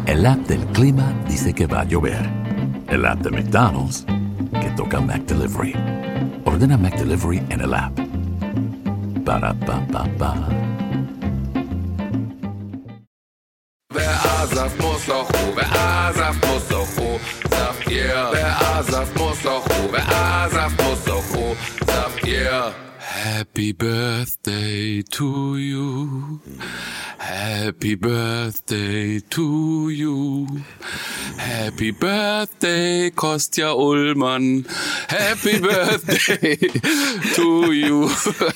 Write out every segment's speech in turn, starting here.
El app del clima dice que va a llover. El app de McDonald's que toca McDelivery. Ordena McDelivery en el app. Para pa pa pa. Wer A-Saft muss doch Ruhe, wer A-Saft muss doch Ruhe, sagt ihr. Wer A-Saft muss doch Ruhe, wer A-Saft muss doch Ruhe, sagt ihr. Happy birthday to you. Happy birthday to you. Happy birthday, Kostja Ullmann. Happy birthday to you.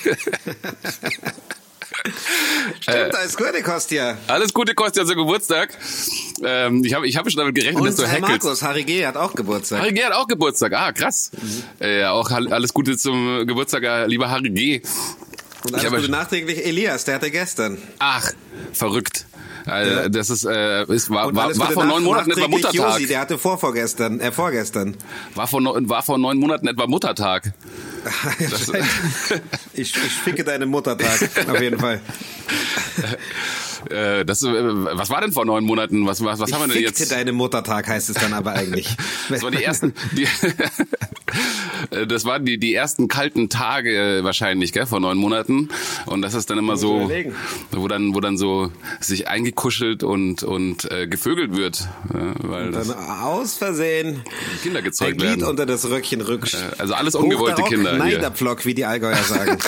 Stimmt, alles Gute, Kostja. Alles Gute, Kostja, zum Geburtstag. Ich habe schon damit gerechnet, dass du Herr hackelst. Markus, Harry G. hat auch Geburtstag. Harry G. hat auch Geburtstag. Ah, krass. Auch alles Gute zum Geburtstag, lieber Harry G. Und alles Gute nachträglich Elias, der hatte gestern. Ach, verrückt. Ja. Das war vor 9 Monaten etwa Muttertag. Josi, der hatte vorgestern. War vor 9 Monaten etwa Muttertag. Ich ficke deinen Muttertag, auf jeden Fall. Was war denn vor 9 Monaten? Was haben wir denn jetzt? Ich fickte deinen Muttertag, heißt es dann aber eigentlich. Das war das waren die ersten kalten Tage wahrscheinlich, gell, vor 9 Monaten. Und das ist dann immer so, wo dann so sich eingekuschelt und gevögelt wird. Weil dann aus Versehen Kinder gezeugt ein Glied werden. unter das Röckchen rückt. Also alles ungewollte Kinder. Neiderpflock, wie die Allgäuer sagen.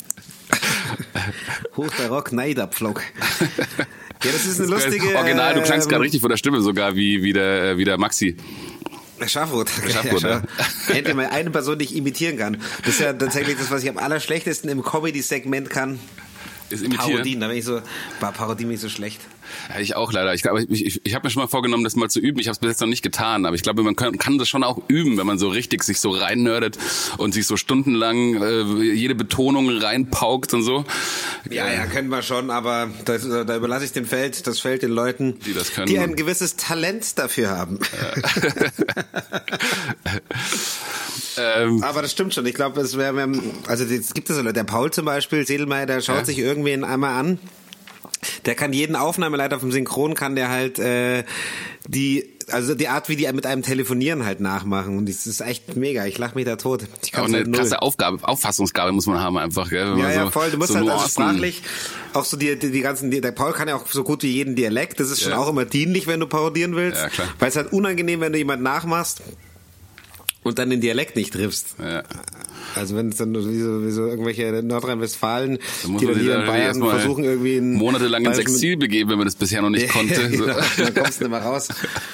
Hoch der Rock, Neiderpflock. Ja, das ist eine lustige... Original, du klangst gerade richtig von der Stimme sogar wie der Maxi. Schafroth. Ja. Endlich mal eine Person, die ich imitieren kann. Das ist ja tatsächlich das, was ich am allerschlechtesten im Comedy-Segment kann. Ist imitieren? Parodien, da bin ich so, Parodien bin ich so schlecht. Ja, ich auch leider. Ich glaube, ich habe mir schon mal vorgenommen, das mal zu üben. Ich habe es bis jetzt noch nicht getan, aber ich glaube, man kann das schon auch üben, wenn man so richtig sich so reinnördet und sich so stundenlang jede Betonung reinpaukt und so. Ja, können wir schon, aber da überlasse ich das Feld den Leuten, die das können, die ein gewisses Talent dafür haben. Aber das stimmt schon. Ich glaube, es gibt es der Paul zum Beispiel, Sedelmeier, der schaut sich irgendwen einmal an. Der kann jeden Aufnahmeleiter vom Synchron, kann der halt die Art, wie die mit einem telefonieren halt nachmachen. Und das ist echt mega. Ich lache mich da tot. Auch eine krasse Auffassungsgabe muss man haben einfach. Gell? Ja, voll. Du musst so halt also sprachlich auch so die ganzen, der Paul kann ja auch so gut wie jeden Dialekt. Das ist schon auch immer dienlich, wenn du parodieren willst. Ja, klar. Weil es halt unangenehm, wenn du jemanden nachmachst und dann den Dialekt nicht triffst. Ja. Also wenn es dann wie so irgendwelche Nordrhein-Westfalen, die dann hier in Bayern versuchen irgendwie monatelang ins Exil begeben, wenn man das bisher noch nicht konnte. Genau, dann kommst du nicht mehr raus.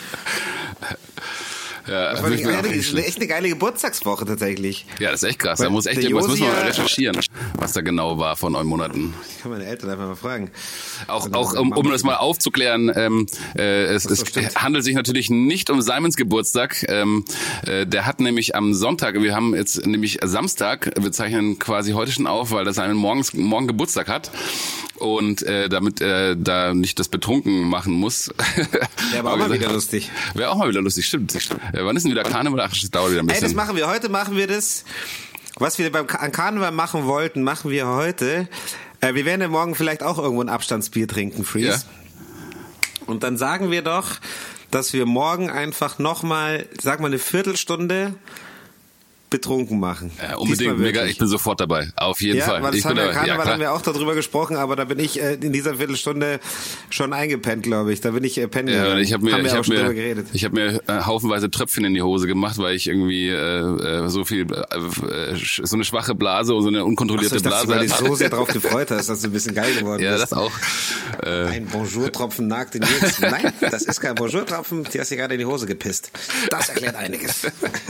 Ja, das war echt eine geile Geburtstagswoche tatsächlich. Ja, das ist echt krass. Da muss echt irgendwas müssen wir mal recherchieren, was da genau war vor 9 Monaten. Ich kann meine Eltern einfach mal fragen. Auch um das mal aufzuklären, es handelt sich natürlich nicht um Simons Geburtstag. Der hat nämlich am Sonntag, wir haben jetzt nämlich Samstag, wir zeichnen quasi heute schon auf, weil der Simon morgen Geburtstag hat. Und damit er da nicht das betrunken machen muss. Wäre aber auch mal wieder lustig. Wäre auch mal wieder lustig, stimmt. Wann ist denn wieder Karneval? Ach, das dauert wieder ein bisschen. Das machen wir. Heute machen wir das, was wir an Karneval machen wollten, machen wir heute. Wir werden ja morgen vielleicht auch irgendwo ein Abstandsbier trinken, Freeze. Ja. Und dann sagen wir doch, dass wir morgen einfach nochmal, sag mal, eine Viertelstunde betrunken machen. Ja, unbedingt, mega, ich bin sofort dabei. Auf jeden Fall. Weil haben wir auch darüber gesprochen, aber da bin ich in dieser Viertelstunde schon eingepennt, glaube ich. Da bin ich pennen gegangen. Ja, ich habe mir haufenweise Tröpfchen in die Hose gemacht, weil ich irgendwie so eine schwache Blase und so eine unkontrollierte Blase. Weil du so sehr drauf gefreut hast, dass du ein bisschen geil geworden bist. Ja, das auch. Ein Bonjour-Tropfen nagt in jetzt. Nein, das ist kein Bonjour-Tropfen, die hast dir gerade in die Hose gepisst. Das erklärt einiges.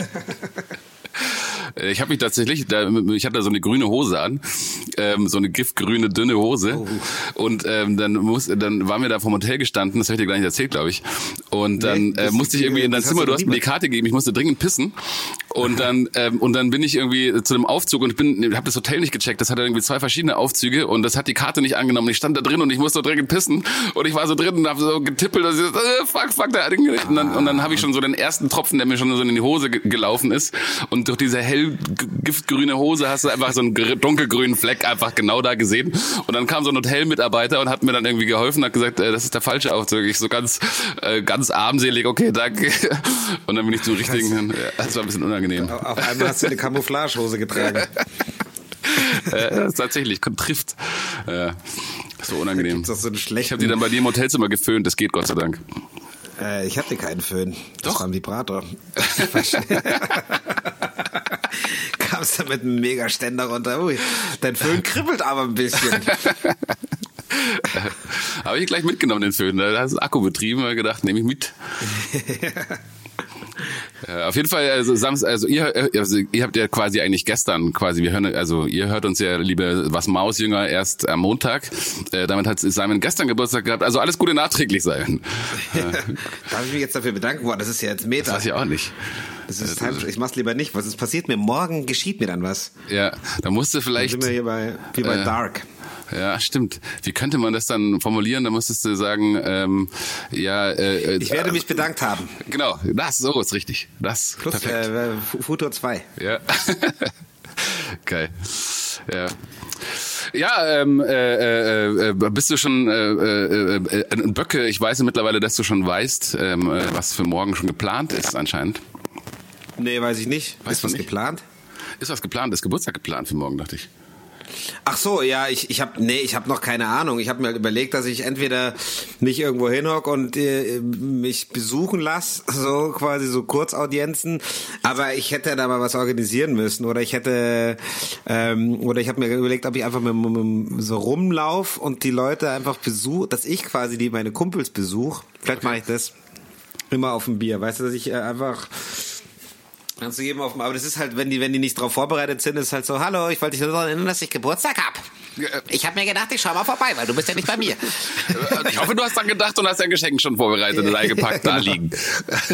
Ich habe mich tatsächlich, ich hatte da so eine grüne Hose an, so eine giftgrüne, dünne Hose. Oh. Und dann waren wir da vom Hotel gestanden, das habe ich dir gar nicht erzählt, glaube ich. Und dann musste ich irgendwie in dein Zimmer, du hast mir die Karte gegeben, ich musste dringend pissen. Und dann bin ich irgendwie zu einem Aufzug und habe das Hotel nicht gecheckt. Das hatte irgendwie 2 verschiedene Aufzüge und das hat die Karte nicht angenommen. Ich stand da drin und ich musste dringend pissen und ich war so drin und habe so getippelt und fuck, da und dann habe ich schon so den ersten Tropfen, der mir schon so in die Hose gelaufen ist und durch diese hell giftgrüne Hose hast du einfach so einen dunkelgrünen Fleck einfach genau da gesehen und dann kam so ein Hotelmitarbeiter und hat mir dann irgendwie geholfen, hat gesagt, das ist der falsche Aufzug. Ich so ganz armselig, okay, danke. Und dann bin ich zum richtigen, das war ein bisschen unangenehm. Auf einmal hast du eine Camouflagehose getragen. Das ist tatsächlich, trifft. Das war unangenehm. Das so ich habe die dann bei dir im Hotelzimmer geföhnt, das geht Gott sei Dank. Ich hatte keinen Föhn. Das war ein Vibrator. Kamst da mit einem Megaständer runter. Ui, dein Föhn kribbelt aber ein bisschen. Habe ich gleich mitgenommen, den Föhn. Da ist Akku betrieben, habe gedacht, nehme ich mit. Auf jeden Fall, ihr habt ja quasi eigentlich gestern ihr hört uns ja, liebe Was Maus-Jünger, erst am Montag. Damit hat Simon gestern Geburtstag gehabt. Also alles Gute nachträglich, Simon. Darf ich mich jetzt dafür bedanken? Boah, das ist ja jetzt Meta. Das weiß ich auch nicht. Ich mach's lieber nicht. Was ist passiert mir? Morgen geschieht mir dann was. Ja, da musst du vielleicht... Dann sind wir hier bei Dark. Ja, stimmt. Wie könnte man das dann formulieren? Da müsstest du sagen, ich werde mich bedankt haben. Genau, so ist richtig. Das plus Futur 2. Ja. Geil. Ja. Ja, bist du schon Böcke? Ich weiß mittlerweile, dass du schon weißt, was für morgen schon geplant ist anscheinend. Nee, weiß ich nicht. Ist was geplant? Ist was geplant? Ist Geburtstag geplant für morgen, dachte ich. Ach so, ja, ich habe noch keine Ahnung. Ich habe mir halt überlegt, dass ich entweder mich irgendwo hinhocke und mich besuchen lasse, so quasi so Kurzaudienzen, aber ich hätte da mal was organisieren müssen oder ich habe mir überlegt, ob ich einfach so rumlaufe und die Leute einfach besuche, dass ich quasi meine Kumpels besuche. Vielleicht mache ich das immer auf dem Bier, weißt du, dass ich einfach... Kannst du jedem aber das ist halt, wenn die nicht drauf vorbereitet sind, ist halt so, hallo, ich wollte dich nur daran erinnern, dass ich Geburtstag hab. Ich habe mir gedacht, ich schau mal vorbei, weil du bist ja nicht bei mir. Ich hoffe, du hast dann gedacht und hast dein Geschenk schon vorbereitet und eingepackt da liegen. Das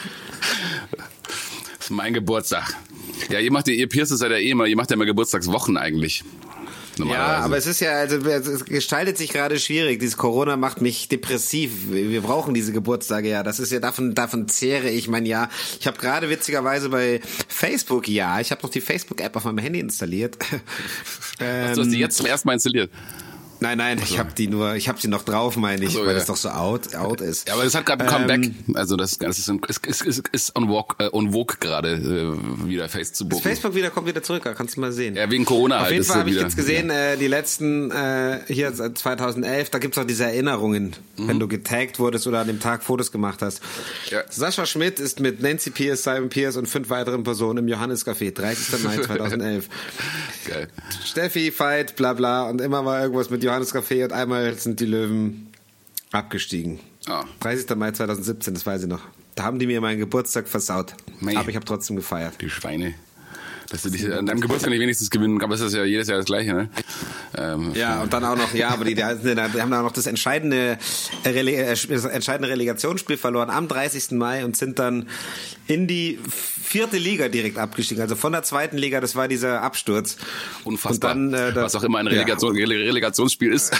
ist mein Geburtstag. Ja, ihr Pierce ist ja ihr macht ja immer Geburtstagswochen eigentlich. Ja, aber es ist ja, es gestaltet sich gerade schwierig. Dieses Corona macht mich depressiv. Wir brauchen diese Geburtstage ja. Das ist ja, davon zehre ich mein Jahr. Ich habe gerade witzigerweise bei Facebook, ich habe noch die Facebook-App auf meinem Handy installiert. Du hast die jetzt zum ersten Mal installiert? Nein, ich habe sie noch drauf, meine ich, weil das doch so out ist. Ja, aber das hat gerade ein Comeback. Also das ist on vogue gerade wieder Facebook. Facebook kommt wieder zurück, kannst du mal sehen. Ja, wegen Corona. Auf jeden Fall habe ich jetzt gesehen, die letzten hier 2011, da gibt's auch diese Erinnerungen, wenn du getaggt wurdest oder an dem Tag Fotos gemacht hast. Ja. Sascha Schmidt ist mit Nancy Pierce, Simon Pierce und 5 weiteren Personen im Johanniscafé, 30. Mai 2011. Geil. Steffi, Veit, bla bla und immer mal irgendwas mit Johanniscafé und einmal sind die Löwen abgestiegen. Oh. 30. Mai 2017, das weiß ich noch. Da haben die mir meinen Geburtstag versaut. Aber ich habe trotzdem gefeiert. Die Schweine. Dass du dich an deinem Geburtstag nicht wenigstens gewinnen, aber es ist ja jedes Jahr das Gleiche, ne? Ja, und dann auch noch, aber die haben auch noch das entscheidende Relegationsspiel verloren am 30. Mai und sind dann in die 4. Liga direkt abgestiegen. Also von der 2. Liga, das war dieser Absturz. Unfassbar. Und dann, was auch immer ein Relegationsspiel ist.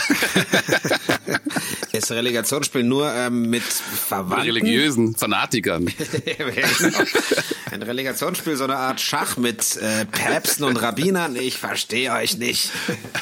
Das Relegationsspiel nur mit Verwandten. Religiösen Fanatikern. Genau. Ein Relegationsspiel, so eine Art Schach mit Päpsten und Rabbinern. Ich verstehe euch nicht.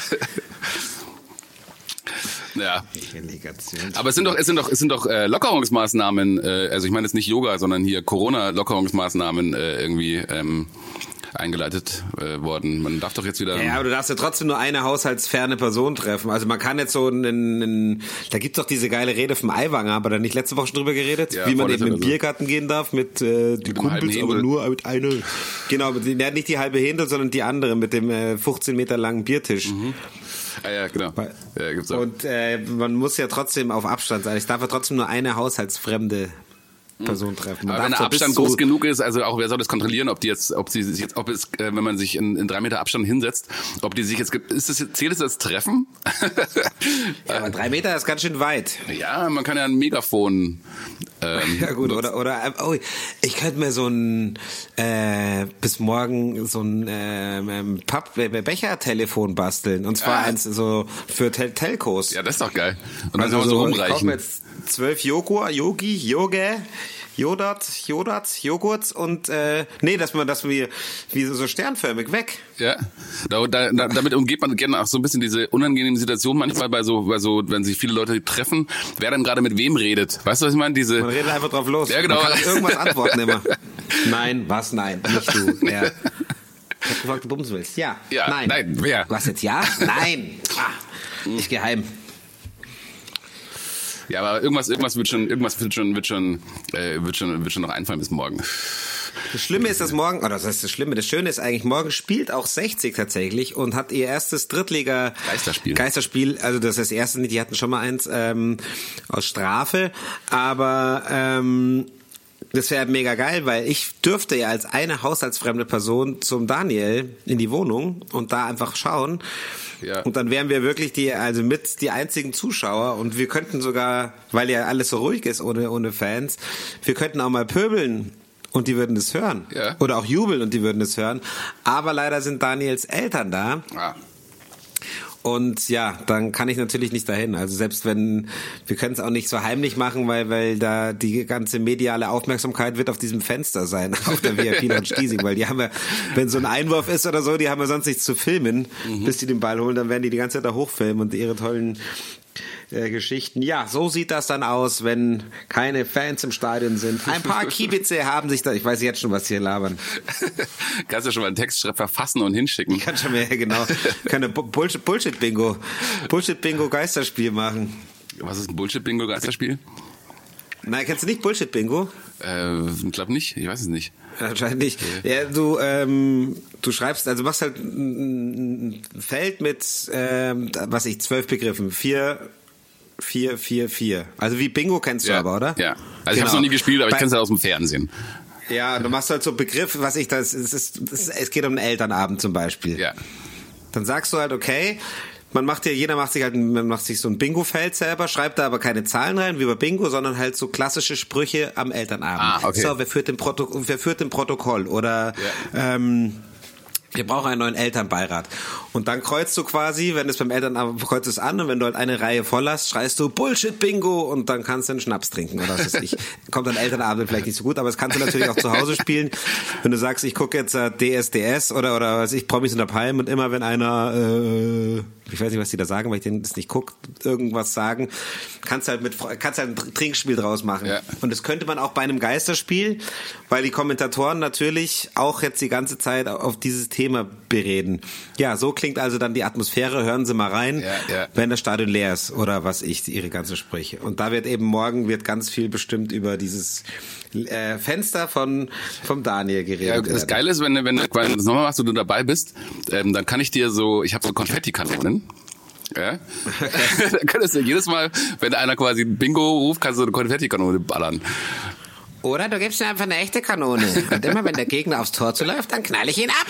Ja. Aber es sind doch Lockerungsmaßnahmen, also ich meine jetzt nicht Yoga, sondern hier Corona-Lockerungsmaßnahmen irgendwie eingeleitet worden. Man darf doch jetzt wieder... Ja, aber du darfst ja trotzdem nur eine haushaltsferne Person treffen. Also man kann jetzt so da gibt's doch diese geile Rede vom Aiwanger, aber da nicht letzte Woche schon drüber geredet, wie man eben in den Biergarten gehen darf mit die Kumpels, aber nur mit einer. Genau, der hat nicht die halbe Händel, sondern die andere mit dem 15 Meter langen Biertisch. Mhm. Ja, genau. Ja, gibt's auch. Und man muss ja trotzdem auf Abstand sein. Ich darf ja trotzdem nur eine haushaltsfremde Person treffen. Aber wenn der Abstand groß genug ist, also auch wer soll das kontrollieren, wenn man sich in 3 Meter Abstand hinsetzt, ob die sich jetzt, zählt es als Treffen? Ja, aber 3 Meter ist ganz schön weit. Ja, man kann ja ein Megafon Ja gut, oder ich könnte mir so ein bis morgen so ein Becher-Telefon basteln. Und zwar eins so für Telcos. Ja, das ist doch geil. Und dann also kann man so ich kaufe rumreichen. mir jetzt 12 Joghurts und dass wir wie so sternförmig weg. Ja, damit umgeht man gerne auch so ein bisschen diese unangenehme Situation manchmal bei so, wenn sich viele Leute treffen, wer dann gerade mit wem redet. Weißt du, was ich meine? Man redet einfach drauf los. Ja, genau. Man kann auf irgendwas antworten immer. Nein, was? Nein, nicht du. Ja. Ich hab gefragt, du bumsen willst. Ja. Nein. Wer? Was jetzt? Ja? Nein. Nicht geheim. Ja, aber irgendwas wird schon noch einfallen bis morgen. Das Schlimme ist, dass morgen, das Schöne ist eigentlich, morgen spielt auch 60 tatsächlich und hat ihr erstes Geisterspiel, also das ist das erste nicht, die hatten schon mal eins aus Strafe, aber das wäre mega geil, weil ich dürfte ja als eine haushaltsfremde Person zum Daniel in die Wohnung und da einfach schauen. Ja. Und dann wären wir wirklich die einzigen Zuschauer und wir könnten sogar, weil ja alles so ruhig ist ohne Fans, wir könnten auch mal pöbeln und die würden das hören. Ja. Oder auch jubeln und die würden das hören. Aber leider sind Daniels Eltern da. Ja. Und ja, dann kann ich natürlich nicht dahin. Also selbst wenn, wir können es auch nicht so heimlich machen, weil da die ganze mediale Aufmerksamkeit wird auf diesem Fenster sein, auf der VIP-Lounge Giesing, weil die haben ja, wenn so ein Einwurf ist oder so, die haben ja sonst nichts zu filmen, bis die den Ball holen, dann werden die ganze Zeit da hochfilmen und ihre tollen Geschichten. Ja, so sieht das dann aus, wenn keine Fans im Stadion sind. Ein paar Kiebitze haben sich da, ich weiß jetzt schon, was sie hier labern. Kannst du schon mal einen Text verfassen und hinschicken? Ich kann schon mal, genau. Kann eine Bullshit-Bingo Geisterspiel machen. Was ist ein Bullshit-Bingo Geisterspiel? Nein, kennst du nicht Bullshit-Bingo? Ich glaube nicht, ich weiß es nicht. Anscheinend nicht. Ja, du schreibst, also machst halt ein Feld mit, 12 Begriffen. 4. Also wie Bingo kennst du aber, oder? Ja. Also ich habe es noch nie gespielt, aber ich kenne es ja aus dem Fernsehen. Ja, du machst halt so Begriffe, es geht um einen Elternabend zum Beispiel. Ja. Dann sagst du halt, okay, jeder macht sich so ein Bingo-Feld selber, schreibt da aber keine Zahlen rein, wie bei Bingo, sondern halt so klassische Sprüche am Elternabend. Okay. So, wer führt den Protokoll? Oder, wir brauchen einen neuen Elternbeirat. Und dann kreuzt du quasi, wenn es beim Elternabend kreuzt es an und wenn du halt eine Reihe voll hast, schreist du Bullshit-Bingo und dann kannst du einen Schnaps trinken oder was weiß ich. Kommt an Elternabend vielleicht nicht so gut, aber das kannst du natürlich auch zu Hause spielen. Wenn du sagst, ich gucke jetzt DSDS oder was weiß ich, Promis unter Palmen und immer wenn einer, ich weiß nicht, was die da sagen, weil ich das nicht gucke, irgendwas sagen, kannst halt ein Trinkspiel draus machen. Ja. Und das könnte man auch bei einem Geisterspiel, weil die Kommentatoren natürlich auch jetzt die ganze Zeit auf dieses Thema bereden. Ja, so klingt also dann die Atmosphäre, hören Sie mal rein, wenn das Stadion leer ist oder ihre ganzen Sprüche. Und da wird ganz viel bestimmt über dieses Fenster vom Daniel geredet. Ja, das Geile ist, wenn du das nochmal machst und du dabei bist, dann kann ich dir ich habe so Konfettikanonen. Ja? Dann könntest du jedes Mal, wenn einer quasi Bingo ruft, kannst du eine Konfettikanone ballern. Oder du gibst mir einfach eine echte Kanone. Und immer wenn der Gegner aufs Tor zuläuft, dann knall ich ihn ab.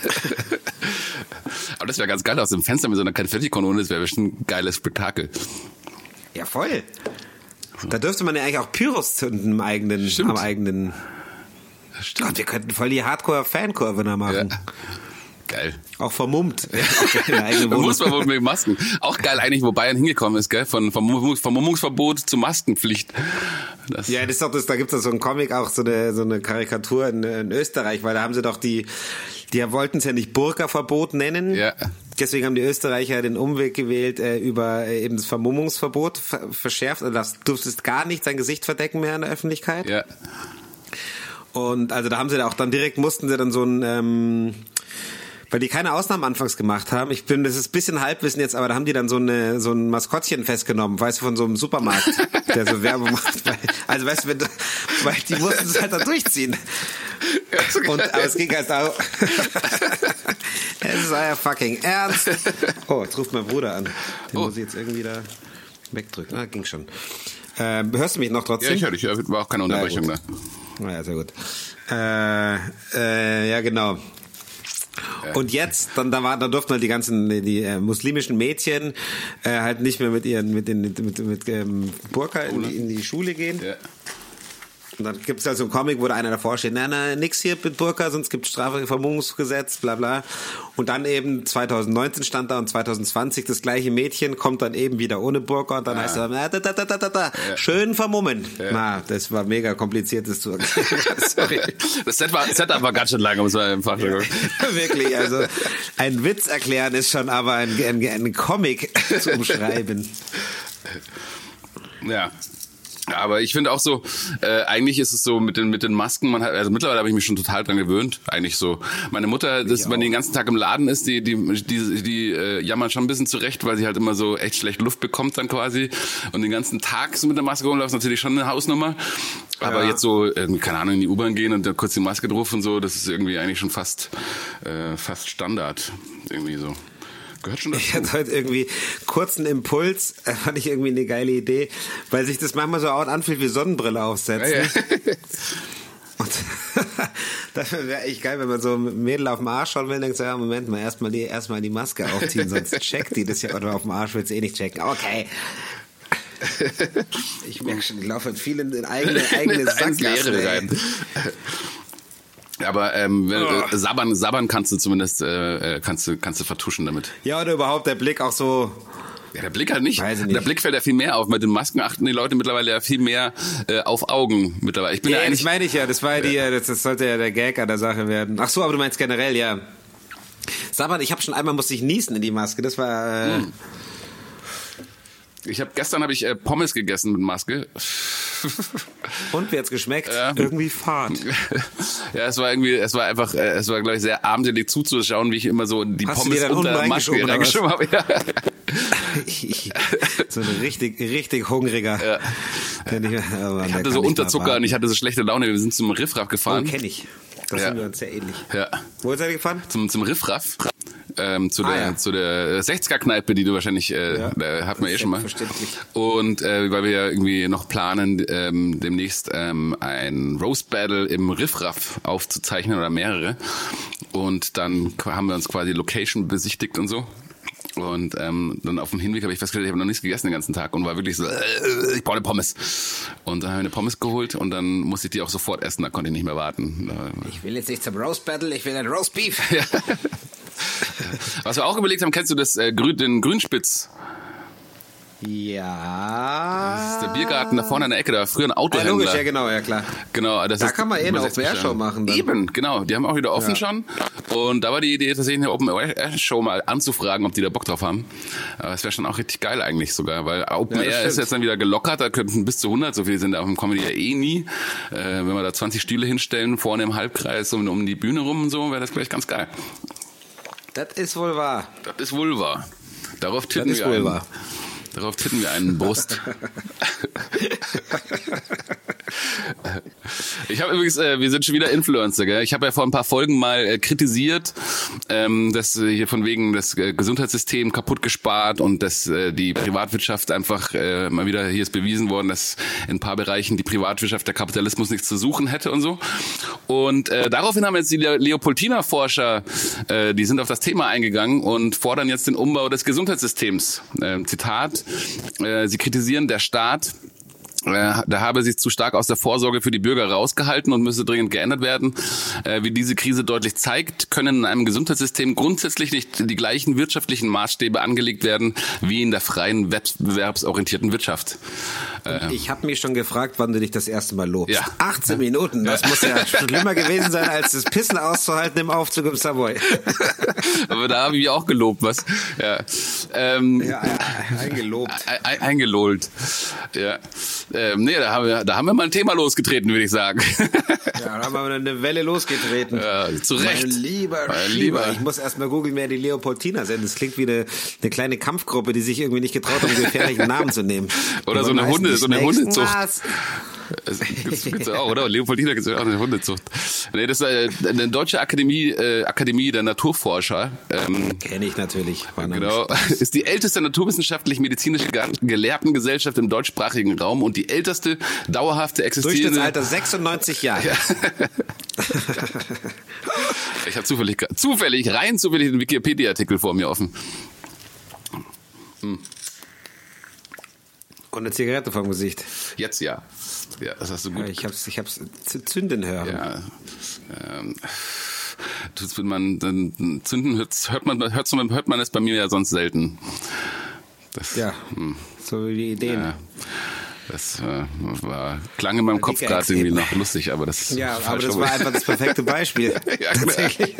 Aber das wäre ganz geil aus dem Fenster mit so einer Konfettikanone, das wäre bestimmt ein geiles Spektakel. Ja, voll. Da dürfte man ja eigentlich auch Pyros zünden am eigenen. Stimmt. Gott, wir könnten voll die Hardcore-Fankurve da machen. Ja. Geil. Auch vermummt. Man muss vermummt mit Masken. Auch geil eigentlich, wo Bayern hingekommen ist, gell? Von Vermummungsverbot zu Maskenpflicht. Ja, da gibt's doch so einen Comic, auch so eine Karikatur in Österreich, weil da haben sie doch die wollten es ja nicht Burka-Verbot nennen. Ja. Deswegen haben die Österreicher den Umweg gewählt, über eben das Vermummungsverbot verschärft. Also das durftest gar nicht sein Gesicht verdecken mehr in der Öffentlichkeit. Ja. Und also da haben sie auch dann direkt, mussten sie dann so ein, weil die keine Ausnahmen anfangs gemacht haben. Das ist ein bisschen Halbwissen jetzt, aber da haben die dann so ein Maskottchen festgenommen, weißt du, von so einem Supermarkt, der so Werbung macht. Also weißt du, weil die mussten es halt dann durchziehen. Aber es ging halt auch. Es ist euer fucking Ernst. Oh, jetzt ruft mein Bruder an. Den muss ich jetzt irgendwie da wegdrücken. Ging schon. Hörst du mich noch trotzdem? Ja, ich höre dich. War auch keine Unterbrechung da. Naja, sehr gut. Ja, genau. Und jetzt, dann durften halt die muslimischen Mädchen halt nicht mehr mit Burka in die Schule gehen. Ja. Und dann gibt es halt so einen Comic, wo da einer davor steht, na, nix hier mit Burka, sonst gibt es Strafverfolgungsgesetz, bla bla. Und dann eben 2019 stand da und 2020 das gleiche Mädchen kommt dann eben wieder ohne Burka und dann heißt es, schön vermummen. Ja. Na, das war mega kompliziert, das zu erklären. Sorry. Das Setup war ganz schön lang, muss man einfach sagen. Wirklich, also ein Witz erklären ist schon aber ein Comic zu umschreiben. Ja. Aber ich finde auch so, eigentlich ist es so mit den Masken, also mittlerweile habe ich mich schon total dran gewöhnt, eigentlich so. Meine Mutter, wenn die den ganzen Tag im Laden ist, die jammert schon ein bisschen zurecht, weil sie halt immer so echt schlecht Luft bekommt dann quasi und den ganzen Tag so mit der Maske rumläuft, ist natürlich schon eine Hausnummer. Aber jetzt so, keine Ahnung, in die U-Bahn gehen und da kurz die Maske drauf und so, das ist irgendwie eigentlich schon fast Standard, irgendwie so. Ich hatte heute irgendwie kurzen Impuls, fand ich irgendwie eine geile Idee, weil sich das manchmal so anfühlt wie Sonnenbrille aufsetzen. Ja. Und das wäre echt geil, wenn man so ein Mädel auf dem Arsch schaut und denkt so, ja, Moment mal, erstmal die Maske aufziehen, sonst checkt die das ja, oder auf dem Arsch willst du eh nicht checken. Okay. Ich merke schon, ich laufe viel in eigene Sackgasse rein. Aber sabbern kannst du zumindest kannst du vertuschen damit. Ja, oder überhaupt der Blick auch so. Ja, der Blick halt nicht. Der Blick fällt ja viel mehr auf. Mit den Masken achten die Leute mittlerweile ja viel mehr auf Augen mittlerweile. Ich bin das meine ich ja. Das war das sollte ja der Gag an der Sache werden. Ach so, aber du meinst generell, ja. Sabbern, musste ich niesen in die Maske. Das war. Gestern habe ich Pommes gegessen mit Maske. Und wie hat's geschmeckt? Irgendwie fad. Ja, es war, glaube ich, sehr abendlich zuzuschauen, wie ich immer so die Hast Pommes unter Maske reingeschoben habe. Ja. So ein richtig hungriger. Ja. Ich hatte so Unterzucker und ich hatte so schlechte Laune. Wir sind zum Riffraff gefahren. Oh, kenn ich. Das sind wir uns sehr ähnlich. Ja. Wo seid ihr gefahren? Zum Riffraff. Zu der 60er-Kneipe, die du wahrscheinlich, da hatten wir eh schon mal. Und weil wir ja irgendwie noch planen, demnächst ein Roast Battle im Riffraff aufzuzeichnen oder mehrere. Und dann haben wir uns quasi Location besichtigt und so. Und dann auf dem Hinweg habe ich festgestellt, ich habe noch nichts gegessen den ganzen Tag und war wirklich so, ich brauche eine Pommes. Und dann habe ich eine Pommes geholt und dann musste ich die auch sofort essen, da konnte ich nicht mehr warten. Ich will jetzt nicht zum Roast Battle, ich will ein Roast Beef. Ja. Was wir auch überlegt haben, kennst du den Grünspitz? Ja. Das ist der Biergarten da vorne in der Ecke, da war früher ein Autohändler. Logisch, ja genau, ja klar. Genau, da kann man eine Open-Air-Show machen. Dann. Eben, genau, die haben auch wieder offen schon. Und da war die Idee, tatsächlich eine Open-Air-Show mal anzufragen, ob die da Bock drauf haben. Aber das wäre schon auch richtig geil eigentlich sogar, weil Open-Air ist jetzt dann wieder gelockert, da könnten bis zu 100, so viele sind da auf dem Comedy ja eh nie. Wenn wir da 20 Stühle hinstellen, vorne im Halbkreis um die Bühne rum und so, wäre das gleich ganz geil. Das ist wohl wahr. Das ist wohl wahr. Darauf tippen wir einen Brust. Ich habe übrigens, wir sind schon wieder Influencer, gell? Ich habe ja vor ein paar Folgen mal kritisiert, dass hier von wegen das Gesundheitssystem kaputt gespart und dass die Privatwirtschaft einfach mal wieder, hier ist bewiesen worden, dass in ein paar Bereichen die Privatwirtschaft, der Kapitalismus nichts zu suchen hätte und so. Und daraufhin haben jetzt die Leopoldina-Forscher, die sind auf das Thema eingegangen und fordern jetzt den Umbau des Gesundheitssystems. Zitat, sie kritisieren, der Staat da habe sich zu stark aus der Vorsorge für die Bürger rausgehalten und müsse dringend geändert werden. Wie diese Krise deutlich zeigt, können in einem Gesundheitssystem grundsätzlich nicht die gleichen wirtschaftlichen Maßstäbe angelegt werden wie in der freien, wettbewerbsorientierten Wirtschaft. Ich habe mich schon gefragt, wann du dich das erste Mal lobst. Ja. 18 Minuten, das muss ja schlimmer gewesen sein, als das Pissen auszuhalten im Aufzug im Savoy. Aber da habe ich mich auch gelobt, was? Ja, eingelobt. Eingelolt. Ja. Nee, da haben wir mal ein Thema losgetreten, würde ich sagen. Ja, da haben wir eine Welle losgetreten. Ja, zu Recht. Mein lieber. Ich muss erstmal googeln, wer die Leopoldina sind. Das klingt wie eine kleine Kampfgruppe, die sich irgendwie nicht getraut haben, gefährlichen Namen zu nehmen. Oder so eine Hundezucht. Gibt's auch, oder? Leopoldina gibt es auch eine Hundezucht. Nee, das ist eine deutsche Akademie der Naturforscher. Kenne ich natürlich. Genau. Ist die älteste naturwissenschaftlich-medizinische Gelehrtengesellschaft im deutschsprachigen Raum und die älteste dauerhafte existierende... Durchschnittsalter 96 Jahre. Ja. Ich habe zufällig den Wikipedia-Artikel vor mir offen. Und eine Zigarette vom Gesicht. Jetzt ja. Ja, das hast du gut. Ja, ich hab's zünden hören. Ja. Wenn man dann zünden hört man es bei mir ja sonst selten. So wie die Ideen. Ja. Das klang in meinem Kopf gerade irgendwie noch lustig, aber das ist aber das war einfach das perfekte Beispiel. Ja, tatsächlich.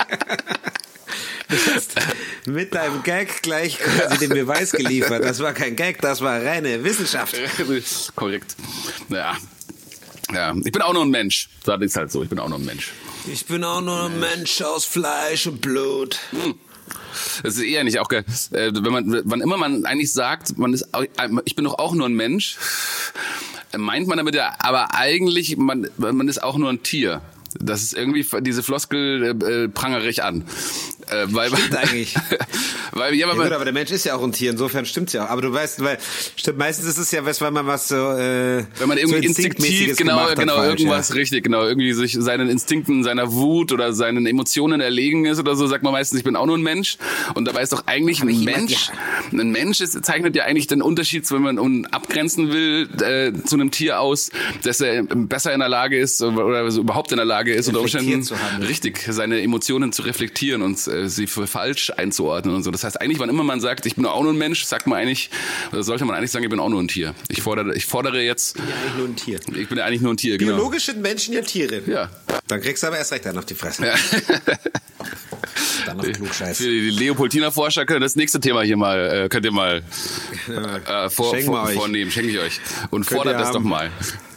Du hast mit deinem Gag gleich quasi den Beweis geliefert. Das war kein Gag, das war reine Wissenschaft. Korrekt. Ja, ich bin auch nur ein Mensch. Das ist halt so, ich bin auch nur ein Mensch. Ich bin auch nur ein Mensch aus Fleisch und Blut. Das ist eher nicht auch geil. Wann immer man eigentlich sagt, ich bin doch auch nur ein Mensch, meint man damit ja, aber eigentlich, man ist auch nur ein Tier. Das ist irgendwie, diese Floskel prangere ich an. Stimmt eigentlich. Gut, aber der Mensch ist ja auch ein Tier, insofern stimmt's ja auch. Aber du weißt, stimmt, meistens ist es ja, weil man was so wenn man irgendwie so instinktiv genau irgendwas falsch, richtig, genau, irgendwie sich seinen Instinkten, seiner Wut oder seinen Emotionen erlegen ist oder so, sagt man meistens, ich bin auch nur ein Mensch. Und dabei ist doch eigentlich ein Mensch zeichnet ja eigentlich den Unterschied, wenn man abgrenzen will zu einem Tier aus, dass er besser in der Lage ist oder so überhaupt in der Lage ist, unter Umständen richtig seine Emotionen zu reflektieren und sie für falsch einzuordnen und so. Das heißt, eigentlich, wann immer man sagt, ich bin auch nur ein Mensch, sagt man eigentlich, oder sollte man eigentlich sagen, ich bin auch nur ein Tier. Ich fordere jetzt... Ich bin ja eigentlich nur ein Tier. Ich bin ja eigentlich nur ein Tier, genau. Biologisch sind Menschen ja Tiere. Ja. Dann kriegst du aber erst recht einen auf die Fresse. Ja. Dann noch Klugscheiß. Für die Leopoldina-Forscher könnt ihr das nächste Thema hier mal, könnt ihr mal vornehmen. Schenke ich euch. Und fordert das doch mal.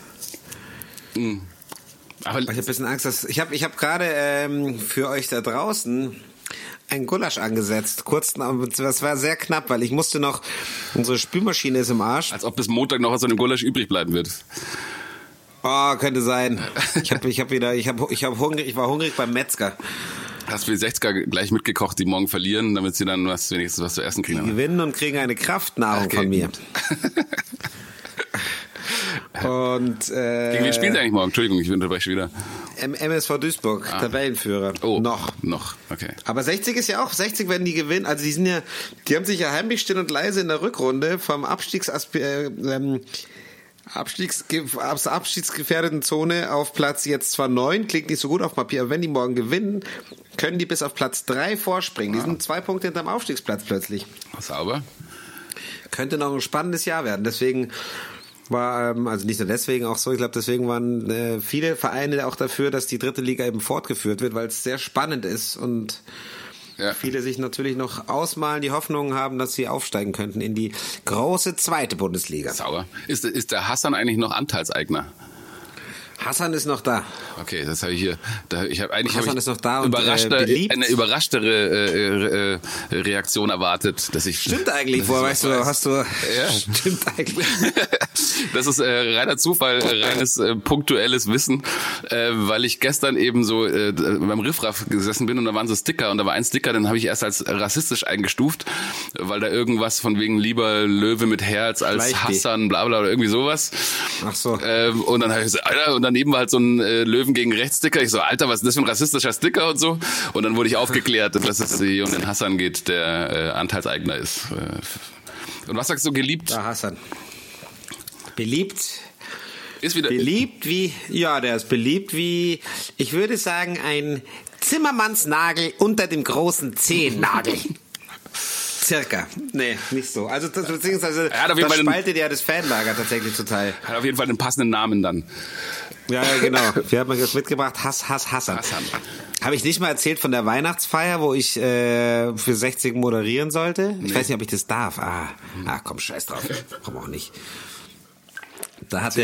Aber ich habe ein bisschen Angst, dass ich habe gerade für euch da draußen ein Gulasch angesetzt. Das war sehr knapp, weil ich musste noch, unsere Spülmaschine ist im Arsch. Als ob bis Montag noch was von dem Gulasch übrig bleiben wird. Oh, könnte sein. Ich war hungrig beim Metzger. Hast du die 60er gleich mitgekocht, die morgen verlieren, damit sie dann wenigstens was zu essen kriegen? Die gewinnen und kriegen eine Kraftnahrung von mir. Und gegen wen spielen sie eigentlich morgen? Entschuldigung, ich unterbreche wieder. MSV Duisburg, Tabellenführer. Oh, noch, okay. Aber 60 ist ja auch, 60 werden die gewinnen. Also die haben sich ja heimlich still und leise in der Rückrunde vom abstiegsgefährdeten Zone auf Platz jetzt zwar 9, klingt nicht so gut auf Papier, aber wenn die morgen gewinnen, können die bis auf Platz 3 vorspringen. Die sind 2 Punkte hinterm Aufstiegsplatz plötzlich. Sauber. Könnte noch ein spannendes Jahr werden. Deswegen war, also nicht nur deswegen auch so, ich glaube, deswegen waren viele Vereine auch dafür, dass die 3. Liga eben fortgeführt wird, weil es sehr spannend ist und viele sich natürlich noch ausmalen, die Hoffnungen haben, dass sie aufsteigen könnten in die große 2. Bundesliga. Sauber. Ist der Hassan eigentlich noch Anteilseigner? Hassan ist noch da. Okay, das habe ich hier. Hassan ist noch da und eine überraschtere Reaktion erwartet, dass ich. Stimmt eigentlich, Stimmt eigentlich. Das ist reiner Zufall, reines punktuelles Wissen, weil ich gestern eben so beim Riffraff gesessen bin und da waren so Sticker und da war ein Sticker, den habe ich erst als rassistisch eingestuft, weil da irgendwas von wegen lieber Löwe mit Herz als Hassan, bla bla oder irgendwie sowas. Ach so. Und dann habe ich gesagt, Alter, und daneben war halt so ein Löwen gegen Rechts-Sticker. Ich so, Alter, was ist das für ein rassistischer Sticker und so? Und dann wurde ich aufgeklärt, dass es hier um den Hassan geht, der Anteilseigner ist. Und was sagst du, geliebt? Der Hassan. Beliebt? Ist wieder beliebt wie, der ist beliebt wie, ich würde sagen, ein Zimmermannsnagel unter dem großen Zehennagel. Circa. Nee, nicht so. Also das spaltet ja das Fanlager tatsächlich total. Hat auf jeden Fall den passenden Namen dann. Ja, genau. Wir haben jetzt mitgebracht, Hassan. Habe ich nicht mal erzählt von der Weihnachtsfeier, wo ich für 60 moderieren sollte? Ich weiß nicht, ob ich das darf. Komm, scheiß drauf. Komm auch nicht. Da hat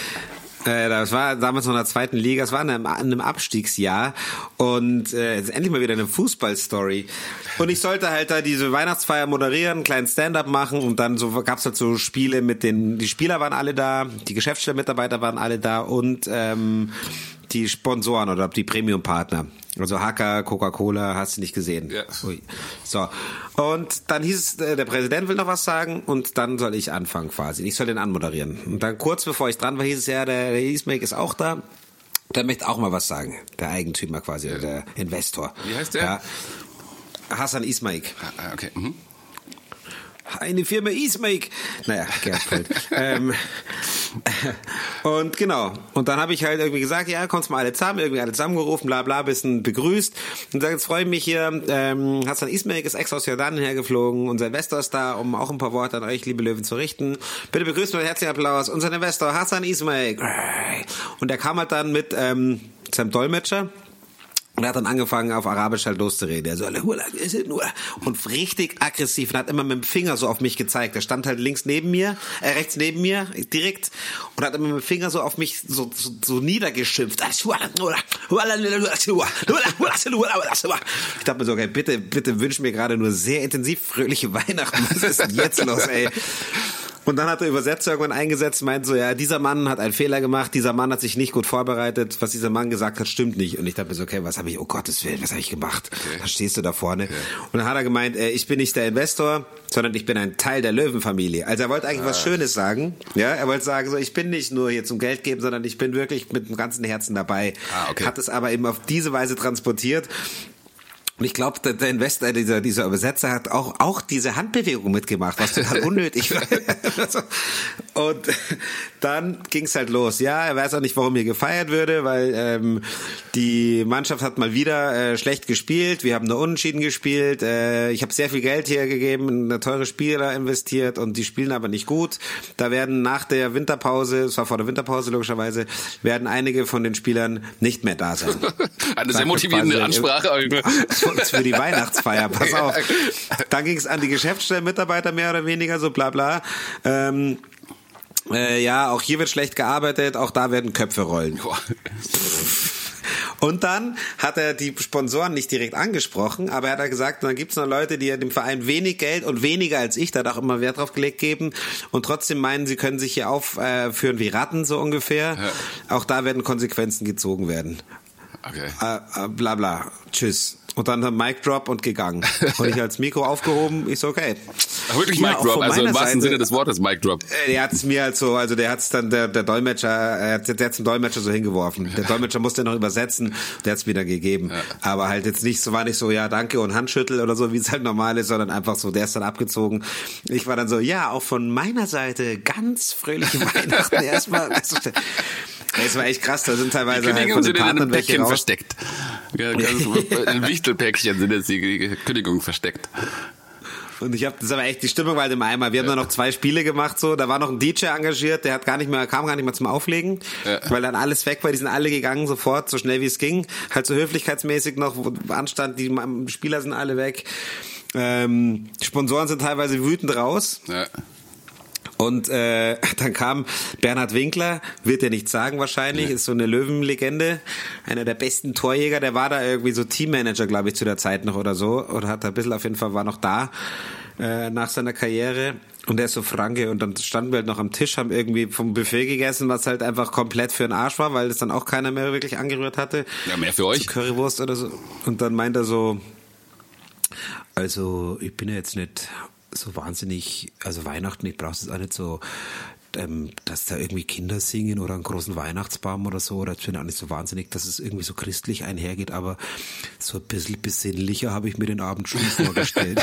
das war damals noch in der 2. Liga, es war in einem Abstiegsjahr und endlich mal wieder eine Fußballstory. Und ich sollte halt da diese Weihnachtsfeier moderieren, einen kleinen Stand-up machen und dann so gab's halt so Spiele die Spieler waren alle da, die Geschäftsstellenmitarbeiter waren alle da und die Sponsoren oder die Premium-Partner. Also Hacker, Coca-Cola, hast du nicht gesehen. Ja. Ui. So. Und dann hieß es, der Präsident will noch was sagen und dann soll ich anfangen quasi. Ich soll den anmoderieren. Und dann kurz bevor ich dran war, hieß es der Ismaik ist auch da. Der möchte auch mal was sagen. Der Eigentümer quasi, der Investor. Wie heißt der? Ja. Hassan Ismaik. Okay. Mhm. Eine Firma Ismaik. Naja, Gerhard Polt. Und genau. Und dann habe ich halt irgendwie gesagt, ja, kommst mal alle zusammengerufen, bla bla, bisschen begrüßt. Und sag, jetzt freue ich mich hier, Hassan Ismaik ist extra aus Jordanien hergeflogen, unser Investor ist da, um auch ein paar Worte an euch, liebe Löwen, zu richten. Bitte begrüßt mit herzlichen Applaus unseren Investor Hassan Ismaik. Und er kam halt dann mit seinem Dolmetscher. Und er hat dann angefangen, auf Arabisch halt loszureden. Er so, und richtig aggressiv und hat immer mit dem Finger so auf mich gezeigt. Er stand halt rechts neben mir, direkt, und hat immer mit dem Finger so auf mich so niedergeschimpft. Ich dachte mir so, okay, bitte wünsch mir gerade nur sehr intensiv fröhliche Weihnachten. Was ist denn jetzt los, ey? Und dann hat der Übersetzer irgendwann eingesetzt, meint so, ja, dieser Mann hat einen Fehler gemacht, dieser Mann hat sich nicht gut vorbereitet, was dieser Mann gesagt hat, stimmt nicht. Und ich dachte mir so, okay, oh Gottes Willen, was habe ich gemacht? Okay. Da stehst du da vorne. Okay. Und dann hat er gemeint, ich bin nicht der Investor, sondern ich bin ein Teil der Löwenfamilie. Also er wollte eigentlich was Schönes sagen. Ja, er wollte sagen, so, ich bin nicht nur hier zum Geld geben, sondern ich bin wirklich mit dem ganzen Herzen dabei. Okay. Hat es aber eben auf diese Weise transportiert. Und ich glaube, der Investor, dieser Übersetzer hat auch diese Handbewegung mitgemacht, was total unnötig war. Und dann ging's halt los. Ja, er weiß auch nicht, warum hier gefeiert würde, weil die Mannschaft hat mal wieder schlecht gespielt. Wir haben nur unentschieden gespielt. Ich habe sehr viel Geld hier gegeben, in teure Spieler investiert und die spielen aber nicht gut. Da werden nach der Winterpause, es war vor der Winterpause logischerweise, werden einige von den Spielern nicht mehr da sein. Eine sehr motivierende Ansprache. Für die Weihnachtsfeier, pass auf. Dann ging es an die Geschäftsstellenmitarbeiter mehr oder weniger, so bla bla. Ja, auch hier wird schlecht gearbeitet, auch da werden Köpfe rollen. Und dann hat er die Sponsoren nicht direkt angesprochen, aber er hat gesagt, dann gibt es noch Leute, die dem Verein wenig Geld und weniger als ich, da hat auch immer Wert drauf gelegt, geben und trotzdem meinen, sie können sich hier aufführen wie Ratten, so ungefähr. Ja. Auch da werden Konsequenzen gezogen werden. Okay. Bla bla, tschüss. Und dann Mic Drop und gegangen. Und ich als Mikro aufgehoben, ich so, okay. Ach, wirklich Mic Drop, also im wahrsten Sinne des Wortes Mic Drop. Der hat es mir halt so, also der hat es dann, der Dolmetscher, der hat zum Dolmetscher so hingeworfen. Der Dolmetscher musste noch übersetzen, der hat es wieder gegeben. Ja. Aber halt jetzt nicht so, war nicht so, ja, danke und Handschüttel oder so, wie es halt normal ist, sondern einfach so, der ist dann abgezogen. Ich war dann so, ja, auch von meiner Seite ganz fröhliche Weihnachten erstmal. Es war echt krass, da sind teilweise halt von den Partnern welche raus. Versteckt. Ja, in Wichtelpäckchen sind jetzt die Kündigung versteckt. Und das ist aber echt, die Stimmung war halt im Eimer. Wir haben dann noch 2 Spiele gemacht, so. Da war noch ein DJ engagiert, der kam gar nicht mehr zum Auflegen, weil dann alles weg war. Die sind alle gegangen sofort, so schnell wie es ging. Halt so höflichkeitsmäßig noch, Anstand, die Spieler sind alle weg. Sponsoren sind teilweise wütend raus. Ja. Und dann kam Bernhard Winkler, wird er nichts sagen wahrscheinlich, ist so eine Löwenlegende, einer der besten Torjäger, der war da irgendwie so Teammanager, glaube ich, zu der Zeit noch oder so, oder hat ein bisschen auf jeden Fall, war noch da nach seiner Karriere. Und der ist so Franke und dann standen wir halt noch am Tisch, haben irgendwie vom Buffet gegessen, was halt einfach komplett für den Arsch war, weil das dann auch keiner mehr wirklich angerührt hatte. Ja, mehr für euch. So Currywurst oder so. Und dann meint er so, also ich bin ja jetzt nicht so wahnsinnig, also Weihnachten, ich brauche es auch nicht so, dass da irgendwie Kinder singen oder einen großen Weihnachtsbaum oder so, oder ich finde auch nicht so wahnsinnig, dass es irgendwie so christlich einhergeht, aber so ein bisschen besinnlicher habe ich mir den Abend schon vorgestellt.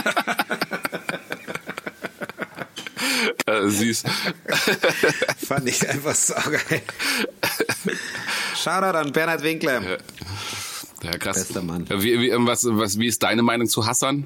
Süß. Fand ich einfach saugeil. Shoutout an Bernhard Winkler. Ja, krass. Bester Mann. Wie ist deine Meinung zu Hassan?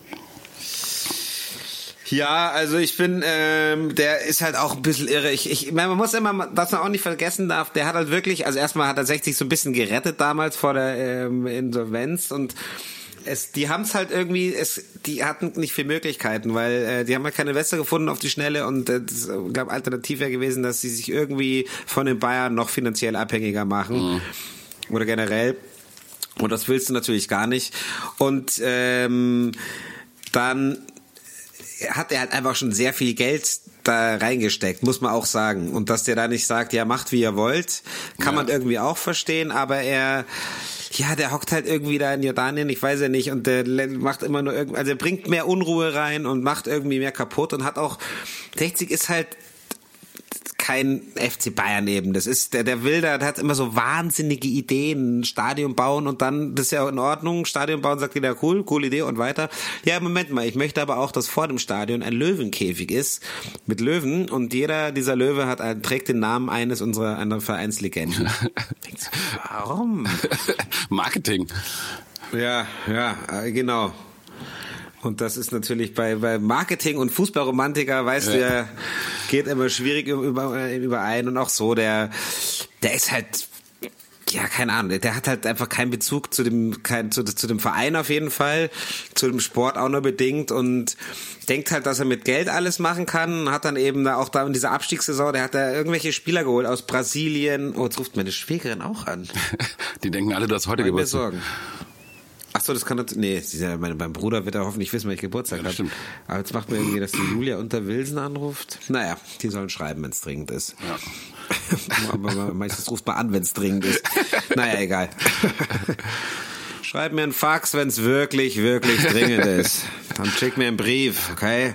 Ja, also ich bin, der ist halt auch ein bisschen irre. Ich meine, man muss immer, was man auch nicht vergessen darf, der hat halt wirklich, also erstmal hat er 60 so ein bisschen gerettet damals vor der Insolvenz und die haben es halt irgendwie, die hatten nicht viele Möglichkeiten, weil die haben halt keine Investor gefunden auf die Schnelle und das glaube alternativ wäre gewesen, dass sie sich irgendwie von den Bayern noch finanziell abhängiger machen oder generell. Und das willst du natürlich gar nicht. Und dann hat er halt einfach schon sehr viel Geld da reingesteckt, muss man auch sagen. Und dass der da nicht sagt, ja, macht wie ihr wollt, kann man irgendwie auch verstehen, aber der hockt halt irgendwie da in Jordanien, ich weiß ja nicht, und der macht immer nur irgendwie, also er bringt mehr Unruhe rein und macht irgendwie mehr kaputt und hat auch, 60 ist halt kein FC Bayern eben. Das ist, der will da, der hat immer so wahnsinnige Ideen, Stadion bauen und dann, das ist ja in Ordnung, Stadion bauen, sagt jeder, coole Idee und weiter. Ja, Moment mal, ich möchte aber auch, dass vor dem Stadion ein Löwenkäfig ist mit Löwen und jeder dieser Löwe trägt den Namen eines unserer anderen Vereinslegenden. Warum? Marketing. Ja, genau. Und das ist natürlich bei Marketing und Fußballromantiker, weißt du ja, geht immer schwierig überein. Und auch so, der ist halt, ja, keine Ahnung, der hat halt einfach keinen Bezug zu dem Verein auf jeden Fall, zu dem Sport auch nur bedingt und denkt halt, dass er mit Geld alles machen kann, hat dann eben auch da in dieser Abstiegssaison, der hat da irgendwelche Spieler geholt aus Brasilien. Oh, jetzt ruft meine Schwägerin auch an. Die denken alle, du hast heute Geburtstag. Ach so, das kann das. Nee, mein Bruder wird ja hoffentlich wissen, wenn ich Geburtstag habe. Stimmt. Aber jetzt macht mir irgendwie, dass die Julia unter Wilson anruft. Naja, die sollen schreiben, wenn es dringend ist. Ja. Aber meistens ruft man an, wenn es dringend ist. Naja, egal. Schreib mir einen Fax, wenn es wirklich, wirklich dringend ist. Dann schick mir einen Brief, okay?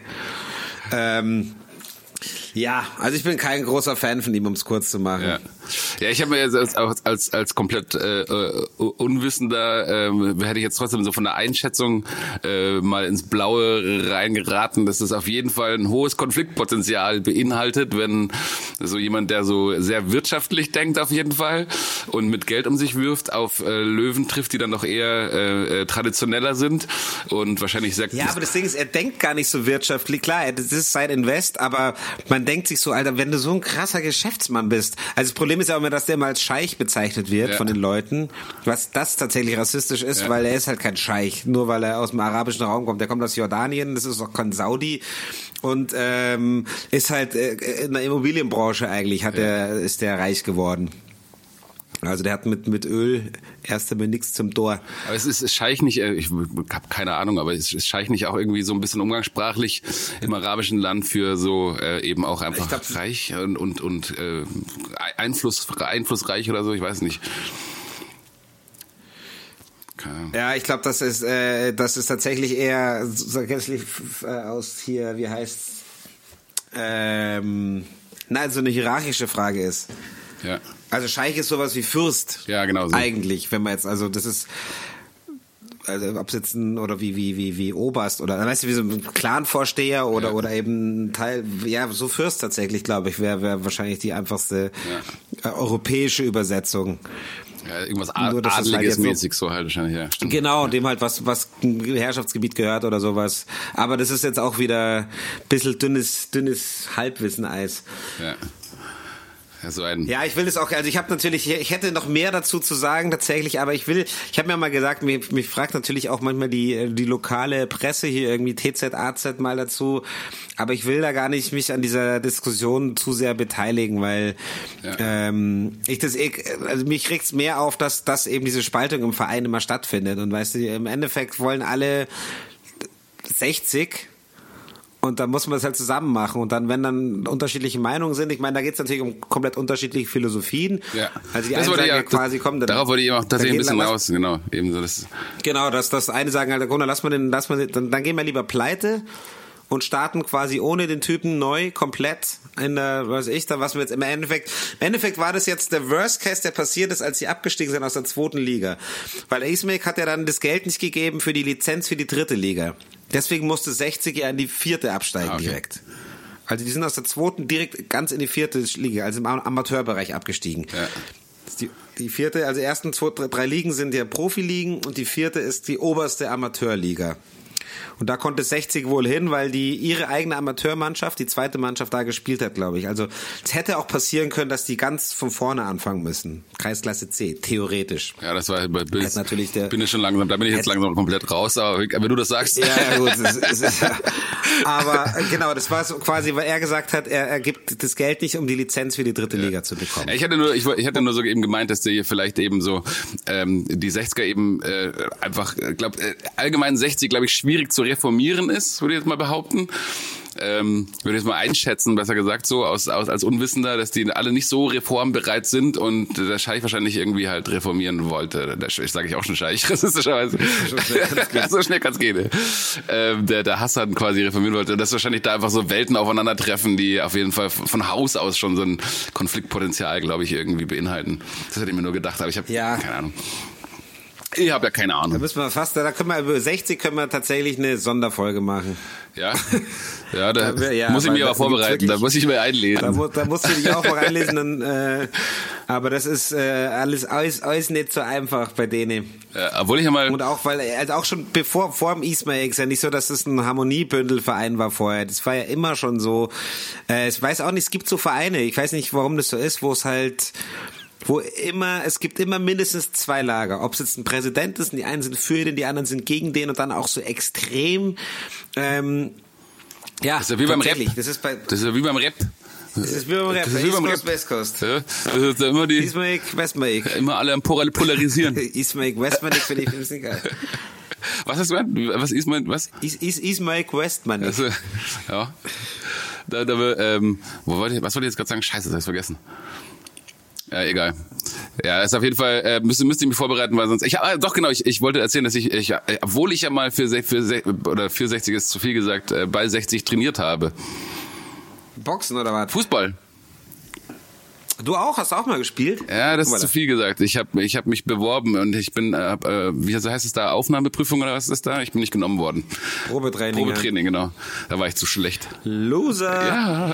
Ja, also ich bin kein großer Fan von ihm, um es kurz zu machen. Ja, ich habe mir jetzt als komplett Unwissender hätte ich jetzt trotzdem so von der Einschätzung mal ins Blaue reingeraten, dass es auf jeden Fall ein hohes Konfliktpotenzial beinhaltet, wenn so jemand, der so sehr wirtschaftlich denkt auf jeden Fall und mit Geld um sich wirft, auf Löwen trifft, die dann doch eher traditioneller sind und wahrscheinlich sehr... Ja, aber das Ding ist, er denkt gar nicht so wirtschaftlich. Klar, das ist sein Invest, aber man denkt sich so, Alter, wenn du so ein krasser Geschäftsmann bist. Also das Problem ist ja auch immer, dass der mal als Scheich bezeichnet wird von den Leuten, was das tatsächlich rassistisch ist, weil er ist halt kein Scheich, nur weil er aus dem arabischen Raum kommt. Der kommt aus Jordanien, das ist auch kein Saudi und ist halt in der Immobilienbranche eigentlich, ist der reich geworden. Also der hat mit Öl erst einmal nichts zum Tor. Aber es ist Scheich nicht, ich habe keine Ahnung, aber es ist Scheich nicht auch irgendwie so ein bisschen umgangssprachlich im arabischen Land für so eben auch einfach reich und einflussreich oder so, ich weiß nicht. Ja, ich glaube, das ist tatsächlich eher aus hier, wie heißt's? Nein, so eine hierarchische Frage ist. Ja. Also Scheich ist sowas wie Fürst. Ja, genau so. Eigentlich, wenn man jetzt, also das ist, also ob es jetzt oder wie Oberst oder, weißt du, wie so ein Clanvorsteher oder eben ein Teil, ja, so Fürst tatsächlich, glaube ich, wäre wahrscheinlich die einfachste europäische Übersetzung. Ja, irgendwas Adliges halt mäßig so halt wahrscheinlich, ja. Stimmt. Genau, dem halt was Herrschaftsgebiet gehört oder sowas. Aber das ist jetzt auch wieder ein bisschen dünnes Halbwissen-Eis. Ja. Ja, ich will es auch, also ich hätte noch mehr dazu zu sagen tatsächlich, aber ich habe mir mal gesagt, mich fragt natürlich auch manchmal die lokale Presse hier irgendwie TZ, AZ mal dazu, aber ich will da gar nicht mich an dieser Diskussion zu sehr beteiligen, weil mich regt's mehr auf, dass eben diese Spaltung im Verein immer stattfindet und weißt du, im Endeffekt wollen alle 60 und dann muss man das halt zusammen machen. Und dann, wenn dann unterschiedliche Meinungen sind, ich meine, da geht es natürlich um komplett unterschiedliche Philosophien. Ja. Also die einen sagen quasi, komm, dann, darauf wollte ich auch tatsächlich ein bisschen raus, genau. Ebenso das. Genau, das eine sagen halt, komm, dann gehen wir lieber pleite und starten quasi ohne den Typen neu, komplett in der, was wir jetzt im Endeffekt war das jetzt der Worst Case, der passiert ist, als sie abgestiegen sind aus der 2. Liga. Weil Ismail hat ja dann das Geld nicht gegeben für die Lizenz für die 3. Liga. Deswegen musste 60 ja in die 4. absteigen direkt. Also die sind aus der 2. direkt ganz in die 4. Liga, also im Amateurbereich abgestiegen. Ja. Die 4., also ersten 2, 3 Ligen sind ja Profiligen und die 4. ist die oberste Amateurliga. Und da konnte 60 wohl hin, weil ihre eigene Amateurmannschaft, die 2. Mannschaft da gespielt hat, glaube ich. Also es hätte auch passieren können, dass die ganz von vorne anfangen müssen. Kreisklasse C, theoretisch. Ja, das war bei Bild. Da bin ich jetzt langsam komplett raus, aber wenn du das sagst. Ja, gut. Aber genau, das war so quasi, weil er gesagt hat, er gibt das Geld nicht, um die Lizenz für die 3. Liga zu bekommen. Ich hätte nur so eben gemeint, dass der hier vielleicht eben so die 60er eben einfach, allgemein 60, glaube ich, schwierig schwierig zu reformieren ist, würde ich jetzt mal behaupten. Würde ich mal einschätzen, besser gesagt, so als Unwissender, dass die alle nicht so reformbereit sind und der Scheich wahrscheinlich irgendwie halt reformieren wollte. Ich sage ich auch schon Scheich, rassistischerweise. So schnell kann's gehen. Der Hassan quasi reformieren wollte. Und dass wahrscheinlich da einfach so Welten aufeinandertreffen, die auf jeden Fall von Haus aus schon so ein Konfliktpotenzial, glaube ich, irgendwie beinhalten. Das hätte ich mir nur gedacht, aber ich habe keine Ahnung. Ich habe ja keine Ahnung. Da müssen wir über 60 können wir tatsächlich eine Sonderfolge machen. Ja, da muss ich mich aber vorbereiten, da muss ich mir einlesen. Da musst du dich auch noch einlesen, aber das ist alles nicht so einfach bei denen. Ja, obwohl ich ja mal... Und auch, weil, also auch schon vor dem Ismail ist ja nicht so, dass es ein Harmoniebündelverein war vorher. Das war ja immer schon so. Ich weiß auch nicht, es gibt so Vereine, ich weiß nicht, warum das so ist, es gibt immer mindestens 2 Lager. Ob es jetzt ein Präsident ist und die einen sind für den, die anderen sind gegen den und dann auch so extrem, das ist ja wie beim Rap. Das ist ja wie beim Rap. Das ist wie beim Rap. East Coast, West Coast. Ja, das ist ja immer die... Ismaik, Westmaik. Immer alle am Polarisieren. Ismaik, Westmaik finde ich nicht geil. Was hast du gesagt? Was Ismaik, was? Ismaik, Westmaik. Also, ja. Was wollte ich jetzt gerade sagen? Scheiße, das habe ich vergessen. Ja, egal. Ja, ist auf jeden Fall, müsste ich mich vorbereiten, weil sonst, ich wollte erzählen, dass ich obwohl ich ja mal für 60 ist zu viel gesagt, bei 60 trainiert habe. Boxen oder was? Fußball. Du auch? Hast du auch mal gespielt? Ja, das ist zu viel gesagt. Ich hab mich beworben und ich bin, wie heißt es da, Aufnahmeprüfung oder was ist das da? Ich bin nicht genommen worden. Probetraining, genau. Da war ich zu schlecht. Loser! Ja.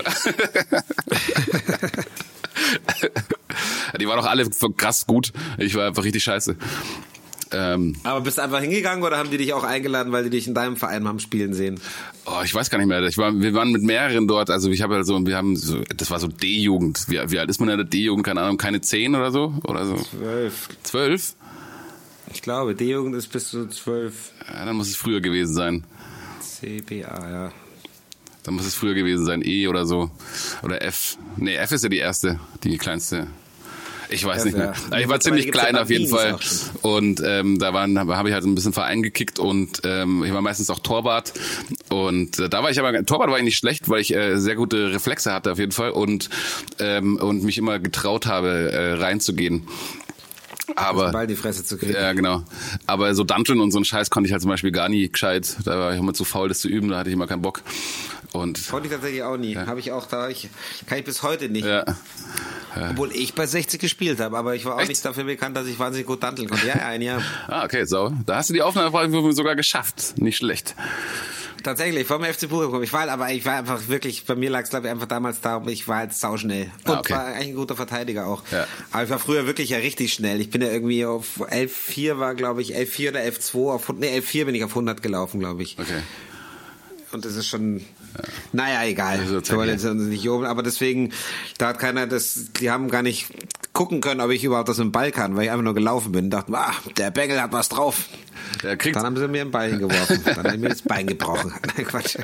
Die waren doch alle krass gut. Ich war einfach richtig scheiße. Aber bist du einfach hingegangen oder haben die dich auch eingeladen, weil die dich in deinem Verein haben spielen sehen? Oh, ich weiß gar nicht mehr. Wir waren mit mehreren dort. Also das war so D-Jugend. Wie alt ist man in der D-Jugend? Keine Ahnung, keine 10 oder so? 12? Ich glaube, D-Jugend ist bis zu 12. Ja, dann muss es früher gewesen sein. CBA, ja. Dann muss es früher gewesen sein, E oder so. Oder F. Nee, F ist ja die erste, die kleinste. Ich weiß nicht mehr. Ja. Ich war ziemlich klein auf jeden Fall. Und da habe ich halt ein bisschen Verein gekickt und ich war meistens auch Torwart. Und Torwart war ich nicht schlecht, weil ich sehr gute Reflexe hatte auf jeden Fall und mich immer getraut habe, reinzugehen. Aber Ball in die Fresse zu kriegen. Ja, genau. Aber so Dungeon und so ein Scheiß konnte ich halt zum Beispiel gar nie gescheit. Da war ich immer zu faul, das zu üben, da hatte ich immer keinen Bock. Und konnte ich tatsächlich auch nie. Ja. Kann ich bis heute nicht. Ja. Obwohl ich bei 60 gespielt habe, aber ich war auch nicht dafür bekannt, dass ich wahnsinnig gut danteln konnte. Ja, ein Jahr. Okay, so. Da hast du die Aufnahme sogar geschafft. Nicht schlecht. Tatsächlich, vom FC Buchum. Ich war einfach wirklich, bei mir lag es glaube ich einfach damals darum, ich war halt sauschnell. Und war eigentlich ein guter Verteidiger auch. Ja. Aber ich war früher wirklich ja richtig schnell. Ich bin ja irgendwie auf 11,4 war glaube ich, 11,4 oder 11,2 11,4 bin ich auf 100 gelaufen, glaube ich. Okay. Und das ist schon, naja, egal. Wir wollen jetzt nicht jubeln, aber deswegen, da hat keiner die haben gar nicht gucken können, ob ich überhaupt das mit dem Ball kann, weil ich einfach nur gelaufen bin und dachte, der Bengel hat was drauf. Dann haben sie mir ein Bein geworfen. Dann haben sie mir das Bein gebrochen. Nein, Quatsch.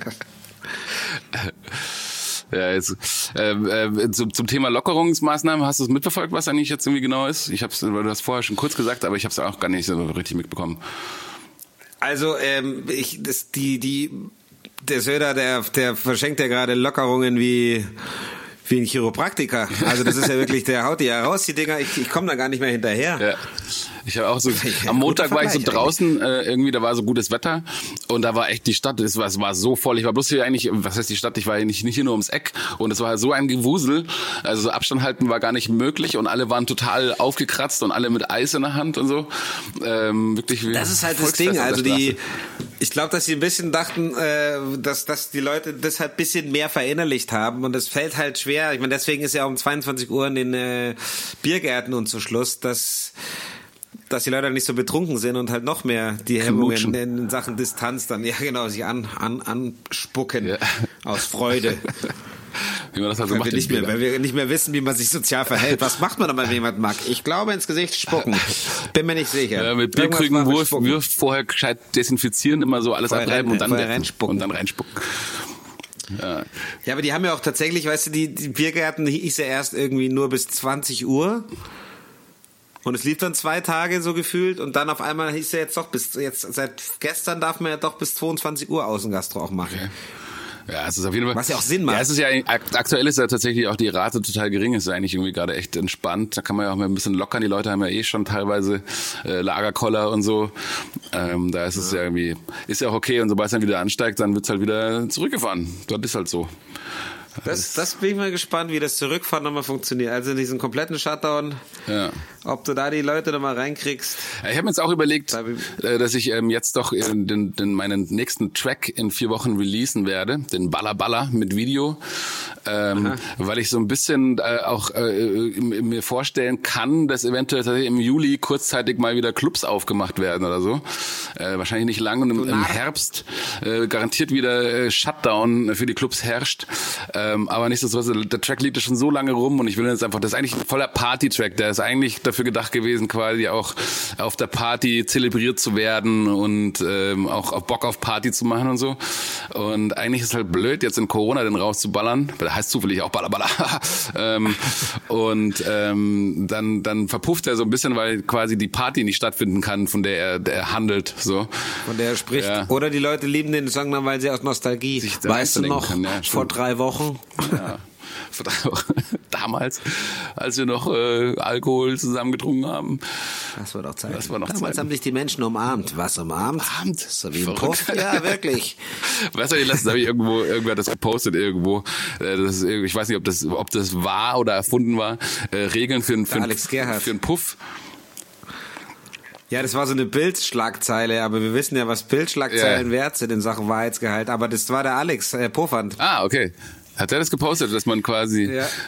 Ja, jetzt zum Thema Lockerungsmaßnahmen, hast du es mitverfolgt, was eigentlich jetzt irgendwie genau ist? Du hast vorher schon kurz gesagt, aber ich habe es auch gar nicht so richtig mitbekommen. Also, der Söder, der verschenkt ja gerade Lockerungen wie ein Chiropraktiker. Also das ist ja wirklich, der haut die ja raus, die Dinger. Ich komme da gar nicht mehr hinterher. Ja. Ich habe auch so, am Montag war ich so draußen, irgendwie, da war so gutes Wetter und da war echt die Stadt, es war so voll. Ich war bloß hier eigentlich, was heißt die Stadt, ich war nicht hier nur ums Eck und es war halt so ein Gewusel, also so Abstand halten war gar nicht möglich und alle waren total aufgekratzt und alle mit Eis in der Hand und so. Wirklich wie das ist halt das Ding, also ich glaube, dass sie ein bisschen dachten, dass die Leute das halt ein bisschen mehr verinnerlicht haben und es fällt halt schwer, ich meine, deswegen ist ja um 22 Uhr in den Biergärten und so Schluss, dass die Leute nicht so betrunken sind und halt noch mehr die Hemmungen in Sachen Distanz dann, ja genau, sich anspucken aus Freude. Wie man das halt so macht. Weil wir nicht mehr wissen, wie man sich sozial verhält. Was macht man dann, wenn jemand mag? Ich glaube, ins Gesicht spucken. Bin mir nicht sicher. Ja, mit Bierkrügen wirft vorher gescheit desinfizieren, immer so alles abreiben und dann reinspucken. Ja, aber die haben ja auch tatsächlich, weißt du, die Biergärten hieß ja erst irgendwie nur bis 20 Uhr. Und es lief dann 2 Tage so gefühlt und dann auf einmal hieß ja jetzt seit gestern darf man ja doch bis 22 Uhr Außengastro auch machen. Okay. Ja, es ist auf jeden Fall. Was ja auch Sinn macht. Ja, es ist ja aktuell ist ja tatsächlich auch die Rate total gering. Es ist eigentlich irgendwie gerade echt entspannt. Da kann man ja auch mal ein bisschen lockern. Die Leute haben ja eh schon teilweise Lagerkoller und so. Da ist es ja irgendwie, ist ja auch okay. Und sobald es dann wieder ansteigt, dann wird's halt wieder zurückgefahren. Das ist halt so. Das bin ich mal gespannt, wie das Zurückfahren nochmal funktioniert. Also in diesen kompletten Shutdown, ob du da die Leute nochmal reinkriegst. Ich habe mir jetzt auch überlegt, dass ich jetzt doch meinen nächsten Track in 4 Wochen releasen werde, den Balla Balla mit Video, weil ich so ein bisschen auch mir vorstellen kann, dass eventuell im Juli kurzzeitig mal wieder Clubs aufgemacht werden oder so. Wahrscheinlich nicht lang und im Herbst garantiert wieder Shutdown für die Clubs herrscht. Aber nichtsdestotrotz, der Track liegt ja schon so lange rum und ich will jetzt einfach, das ist eigentlich ein voller Party-Track, der ist eigentlich dafür gedacht gewesen, quasi auch auf der Party zelebriert zu werden und auch auf Bock auf Party zu machen und so. Und eigentlich ist es halt blöd, jetzt in Corona den rauszuballern, weil der heißt zufällig auch Balla Balla. Dann verpufft er so ein bisschen, weil quasi die Party nicht stattfinden kann, von der er handelt. So. Von der er spricht. Ja. Oder die Leute lieben den Song dann, weil sie aus Nostalgie, weißt du noch, vor 3 Wochen. Ja. Damals, als wir noch Alkohol zusammen getrunken haben. Das war doch Zeit. Damals haben sich die Menschen umarmt. Was umarmt? So wie ein Puff. Ja, wirklich. Weißt du, letztens habe ich irgendwer das gepostet irgendwo. Ich weiß nicht, ob das wahr oder erfunden war. Regeln für einen Puff. Ja, das war so eine Bildschlagzeile, aber wir wissen ja, was Bildschlagzeilen wert sind in Sachen Wahrheitsgehalt. Aber das war der Alex Pofand. Ah, okay. Hat er das gepostet, dass man quasi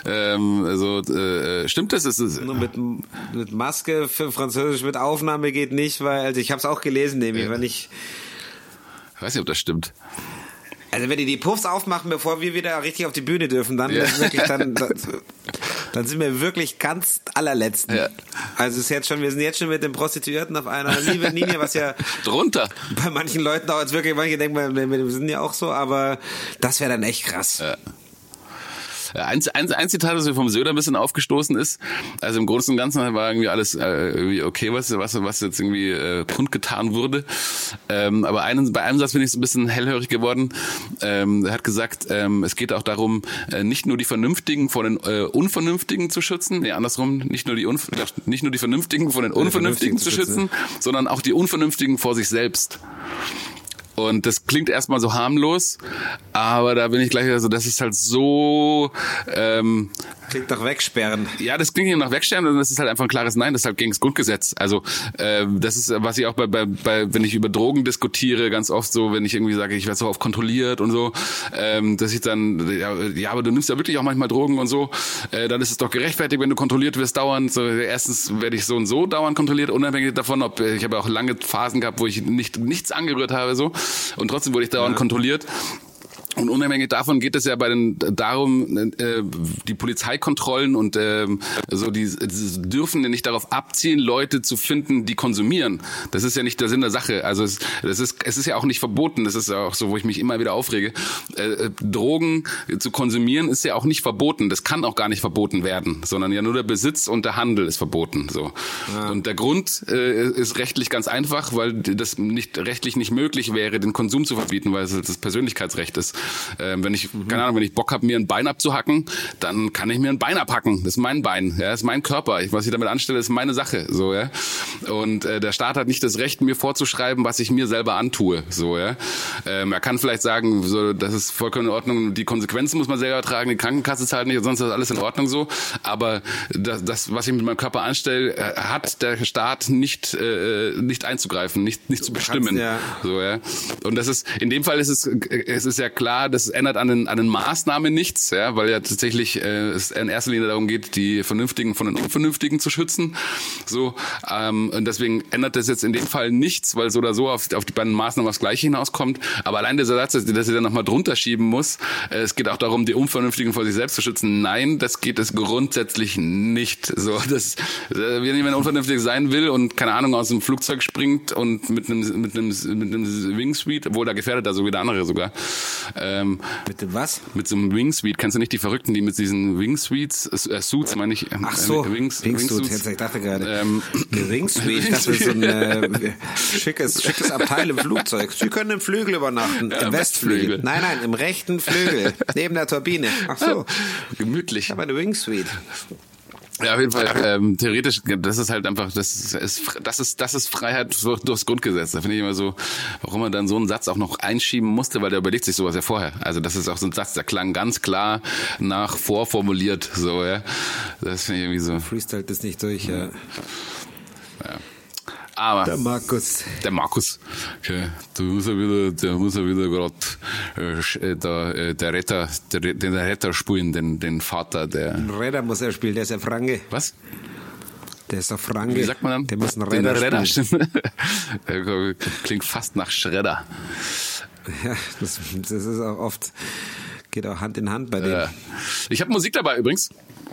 stimmt das? Nur mit Maske für Französisch mit Aufnahme geht nicht, weil ich habe es auch gelesen, nämlich wenn ich weiß nicht, ob das stimmt. Also wenn die Puffs aufmachen, bevor wir wieder richtig auf die Bühne dürfen, dann wirklich dann sind wir wirklich ganz allerletzten. Ja. Also wir sind jetzt schon mit den Prostituierten auf einer Linie, was ja drunter bei manchen Leuten auch jetzt wirklich, manche denken, wir sind ja auch so, aber das wäre dann echt krass. Ja. Ein Zitat, das mir vom Söder ein bisschen aufgestoßen ist, also im Großen und Ganzen war irgendwie alles irgendwie okay, was jetzt irgendwie kundgetan wurde. Aber bei einem Satz bin ich so ein bisschen hellhörig geworden. Er hat gesagt, es geht auch darum, nicht nur die Vernünftigen vor den Unvernünftigen zu schützen, nee, andersrum, nicht nur die Vernünftigen vor den Unvernünftigen zu schützen, sondern auch die Unvernünftigen vor sich selbst. Und das klingt erstmal so harmlos, aber da bin ich gleich, also das ist halt so klingt nach Wegsperren. Ja, das klingt nach Wegsperren und das ist halt einfach ein klares Nein, das ist halt gegen das Grundgesetz. Also das ist, was ich auch bei wenn ich über Drogen diskutiere, ganz oft so, wenn ich irgendwie sage, ich werde so oft kontrolliert und so, dass ich dann, ja, aber du nimmst ja wirklich auch manchmal Drogen und so, dann ist es doch gerechtfertigt, wenn du kontrolliert wirst dauernd. So, erstens werde ich so und so dauernd kontrolliert, unabhängig davon, ich habe auch lange Phasen gehabt, wo ich nichts angerührt habe, so. Und trotzdem wurde ich dauernd kontrolliert. Und unabhängig davon geht es ja darum, die Polizeikontrollen und so die dürfen ja nicht darauf abzielen, Leute zu finden, die konsumieren. Das ist ja nicht der Sinn der Sache. Also es ist ja auch nicht verboten. Das ist ja auch so, wo ich mich immer wieder aufrege. Drogen zu konsumieren ist ja auch nicht verboten. Das kann auch gar nicht verboten werden, sondern ja nur der Besitz und der Handel ist verboten. So. Ja. Und der Grund ist rechtlich ganz einfach, weil das rechtlich nicht möglich wäre, den Konsum zu verbieten, weil es das Persönlichkeitsrecht ist. Wenn ich Bock habe, mir ein Bein abzuhacken, dann kann ich mir ein Bein abhacken. Das ist mein Bein, ja, das ist mein Körper. Was ich damit anstelle, ist meine Sache, so, ja. Und der Staat hat nicht das Recht, mir vorzuschreiben, was ich mir selber antue, so, ja. Er kann vielleicht sagen, so, das ist vollkommen in Ordnung, die Konsequenzen muss man selber tragen, die Krankenkasse zahlt nicht und sonst ist alles in Ordnung so. Aber das was ich mit meinem Körper anstelle, hat der Staat nicht einzugreifen, nicht zu bestimmen, so, ja. Und das ist in dem Fall es ist ja klar, das ändert an den Maßnahmen nichts, ja, weil ja tatsächlich es in erster Linie darum geht, die Vernünftigen von den Unvernünftigen zu schützen. So, und deswegen ändert das jetzt in dem Fall nichts, weil so oder so auf die beiden Maßnahmen aufs Gleiche hinauskommt. Aber allein dieser Satz, dass ich dann nochmal drunter schieben muss, es geht auch darum, die Unvernünftigen vor sich selbst zu schützen. Nein, das geht es grundsätzlich nicht. So, wenn jemand unvernünftig sein will und keine Ahnung aus dem Flugzeug springt und mit einem Wingsuit, obwohl da gefährdet er so wie der andere sogar, Mit dem was? Mit so einem Wingsuit. Kennst du nicht die Verrückten, die mit diesen Wingsuits, Suits meine ich? Ach so, Wingsuits. Ich dachte gerade, eine Wingsuit, das ist so ein schickes Abteil im Flugzeug. Sie können im Flügel übernachten, im Westflügel. Nein, im rechten Flügel, neben der Turbine. Ach so. Gemütlich. Aber eine Wingsuit. Ja, auf jeden Fall. Theoretisch, das ist halt einfach, das ist Freiheit durchs Grundgesetz. Da finde ich immer so, warum man dann so einen Satz auch noch einschieben musste, weil der überlegt sich sowas ja vorher. Also das ist auch so ein Satz, der klang ganz klar nach vorformuliert, so, ja. Das finde ich irgendwie so. Freestyle das nicht durch, ja. Aber der Markus. Okay. Der muss ja wieder gerade den Retter spielen, den Vater, der. Den Retter muss er spielen, der ist ja Franke. Was? Der ist doch Franke. Wie sagt man dann? Der muss einen Retter spielen. Klingt fast nach Schredder. Ja, das ist auch oft, geht auch Hand in Hand bei dem. Ich habe Musik dabei übrigens.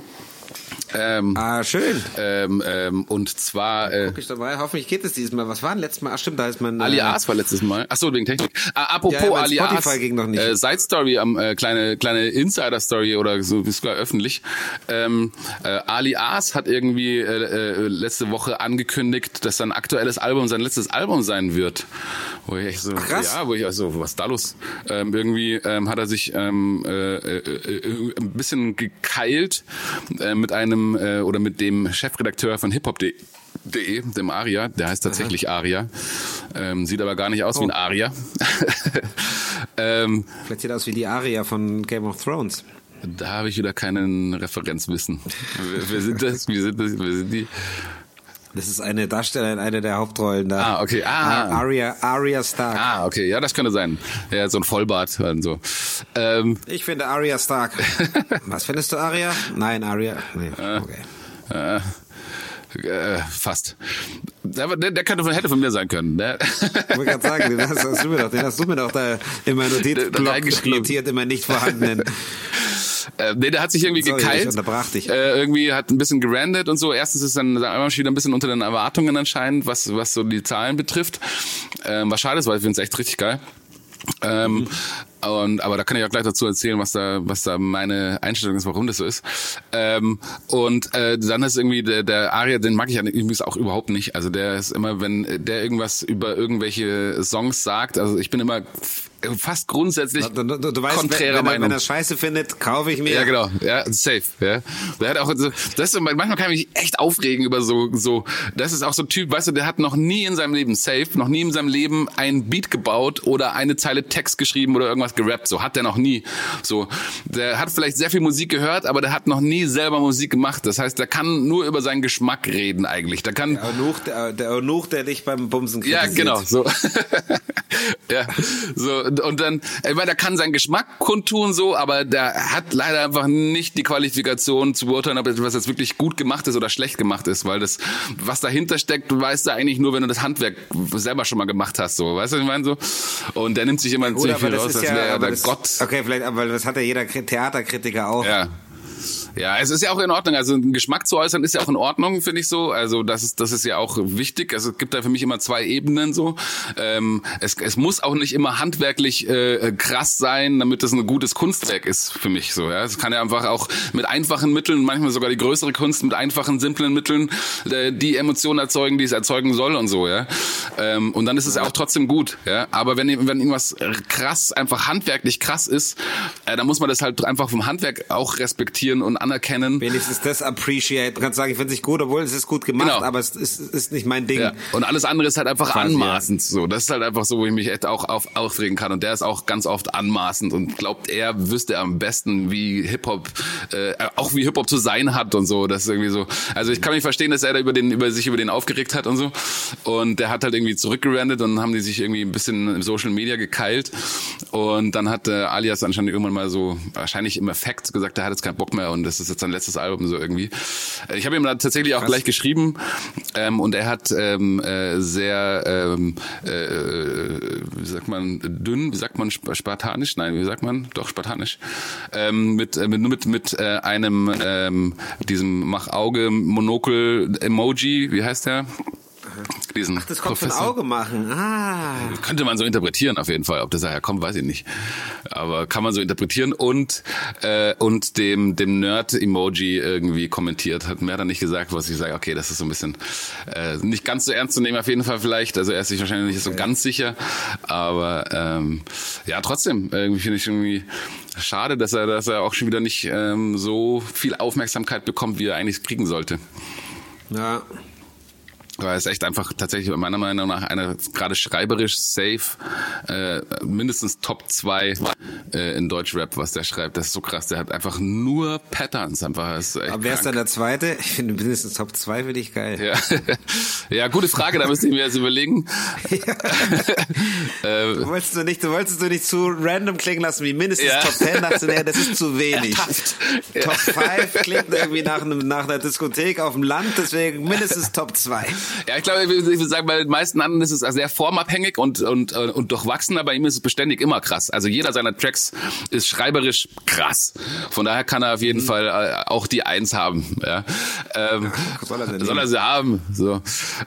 Schön. Und zwar. Guck ich dabei. Hoffentlich geht es dieses Mal. Was war denn letztes Mal? Ach stimmt, da ist man. Alias war letztes Mal. Ach so, wegen Technik. Apropos ja, Alias. Spotify ging noch nicht. Side Story, kleine Insider Story oder so, ist sogar öffentlich. Alias hat irgendwie letzte Woche angekündigt, dass sein aktuelles Album sein letztes Album sein wird. Wo ich so, krass. Ja, was ist da los? Irgendwie hat er sich ein bisschen gekeilt mit einem oder mit dem Chefredakteur von hiphop.de, dem Aria, der heißt tatsächlich Aria, sieht aber gar nicht aus wie ein Aria. Vielleicht sieht er aus wie die Aria von Game of Thrones. Da habe ich wieder keinen Referenzwissen. Wer sind das? Wer sind die? Das ist eine Darstellerin, eine der Hauptrollen da. Okay. Arya Stark. Okay. Ja, das könnte sein. Ja, so ein Vollbart und so. Ich finde Arya Stark. Was findest du, Arya? Nein, Arya. Nee. Okay. Fast. Der hätte von mir sein können. Ne? Ich wollte gerade sagen, den hast du mir doch da in meinem Notizblock notiert, immer nicht vorhandenen. Der hat sich irgendwie gekeilt. Ich unterbrach dich. Irgendwie hat ein bisschen gerandet und so. Erstens ist dann wieder ein bisschen unter den Erwartungen anscheinend, was so die Zahlen betrifft. Was schade ist, weil ich finde es echt richtig geil. Aber da kann ich auch gleich dazu erzählen, was da meine Einstellung ist, warum das so ist. Dann ist irgendwie der Aria, den mag ich ja übrigens auch überhaupt nicht. Also der ist immer, wenn der irgendwas über irgendwelche Songs sagt, also ich bin immer fast grundsätzlich du weißt, konträrer Meinung. Wenn er Scheiße findet, kaufe ich mir. Ja, genau. Ja, safe. Ja. Der hat auch manchmal kann ich mich echt aufregen über so. Das ist auch so ein Typ, weißt du, der hat noch nie in seinem Leben ein Beat gebaut oder eine Zeile Text geschrieben oder irgendwas gerappt. So hat der noch nie. So, der hat vielleicht sehr viel Musik gehört, aber der hat noch nie selber Musik gemacht. Das heißt, der kann nur über seinen Geschmack reden eigentlich. Der kann der Eunuch, der dich beim Bumsen kritisiert. Ja, genau. So. Ja, so. Und dann, ich meine, der kann seinen Geschmack kundtun, so, aber der hat leider einfach nicht die Qualifikation zu beurteilen, ob etwas jetzt wirklich gut gemacht ist oder schlecht gemacht ist, weil das, was dahinter steckt, du weißt du eigentlich nur, wenn du das Handwerk selber schon mal gemacht hast, so, weißt du, was ich meine, so? Und der nimmt sich immer ziemlich viel raus, als wäre er der Gott. Okay, vielleicht, aber das hat ja jeder Theaterkritiker auch. Ja, es ist ja auch in Ordnung. Also einen Geschmack zu äußern ist ja auch in Ordnung, finde ich so. Also das ist ja auch wichtig. Also es gibt da für mich immer zwei Ebenen so. Es muss auch nicht immer handwerklich krass sein, damit es ein gutes Kunstwerk ist für mich so. Ja, es kann ja einfach auch mit einfachen Mitteln, manchmal sogar die größere Kunst mit einfachen, simplen Mitteln die Emotionen erzeugen, die es erzeugen soll und so. Ja, und dann ist es auch trotzdem gut. Ja, aber wenn irgendwas krass, einfach handwerklich krass ist, dann muss man das halt einfach vom Handwerk auch respektieren und anerkennen. Wenigstens das appreciate. Du kannst sagen, ich finde es nicht gut, obwohl es ist gut gemacht, aber es ist nicht mein Ding. Ja. Und alles andere ist halt einfach anmaßend. So, das ist halt einfach so, wo ich mich echt auch aufregen kann. Und der ist auch ganz oft anmaßend und glaubt, er wüsste am besten, wie Hip-Hop, auch wie Hip-Hop zu sein hat und so. Das ist irgendwie so. Also ich kann nicht verstehen, dass er da sich über den aufgeregt hat und so. Und der hat halt irgendwie zurückgerandet und dann haben die sich irgendwie ein bisschen im Social Media gekeilt. Und dann hat Alias anscheinend irgendwann mal so, wahrscheinlich im Effekt gesagt, der hat jetzt keinen Bock mehr und das ist jetzt sein letztes Album so irgendwie. Ich habe ihm dann tatsächlich auch gleich geschrieben und er hat sehr, wie sagt man, dünn, wie sagt man spartanisch? Nein, wie sagt man? Doch, spartanisch. Mit einem diesem Mach-Auge-Monokel-Emoji, wie heißt der? diesen Ach, das kommt Professor. von Auge machen. Könnte man so interpretieren auf jeden Fall. Ob das daher kommt, weiß ich nicht. Aber kann man so interpretieren und dem Nerd-Emoji irgendwie kommentiert. Hat mir dann nicht gesagt, was ich sage, okay, das ist so ein bisschen nicht ganz so ernst zu nehmen auf jeden Fall vielleicht. Also er ist sich wahrscheinlich nicht so ganz sicher. Aber ja, trotzdem, irgendwie finde ich irgendwie schade, dass er auch schon wieder nicht so viel Aufmerksamkeit bekommt, wie er eigentlich kriegen sollte. Ja. Weil es echt einfach tatsächlich meiner Meinung nach einer gerade schreiberisch safe mindestens Top 2 in Deutschrap, was der schreibt. Das ist so krass. Der hat einfach nur Patterns. Einfach. Das ist echt Aber wer ist dann der Zweite? Ich finde mindestens Top 2 finde ich geil. Ja. Ja, gute Frage, da müsste ich mir jetzt überlegen. Ja. Du wolltest du nicht zu random klingen lassen wie mindestens Top 10. Dachte, nee, das ist zu wenig. Top 5 klingt irgendwie nach einer Diskothek auf dem Land, deswegen mindestens Top 2. Ja, ich glaube, ich würde sagen, bei den meisten anderen ist es sehr formabhängig und durchwachsen, aber bei ihm ist es beständig immer krass. Also jeder seiner Tracks ist schreiberisch krass. Von daher kann er auf jeden Fall auch die 1 haben. Ja. Soll er sie haben. So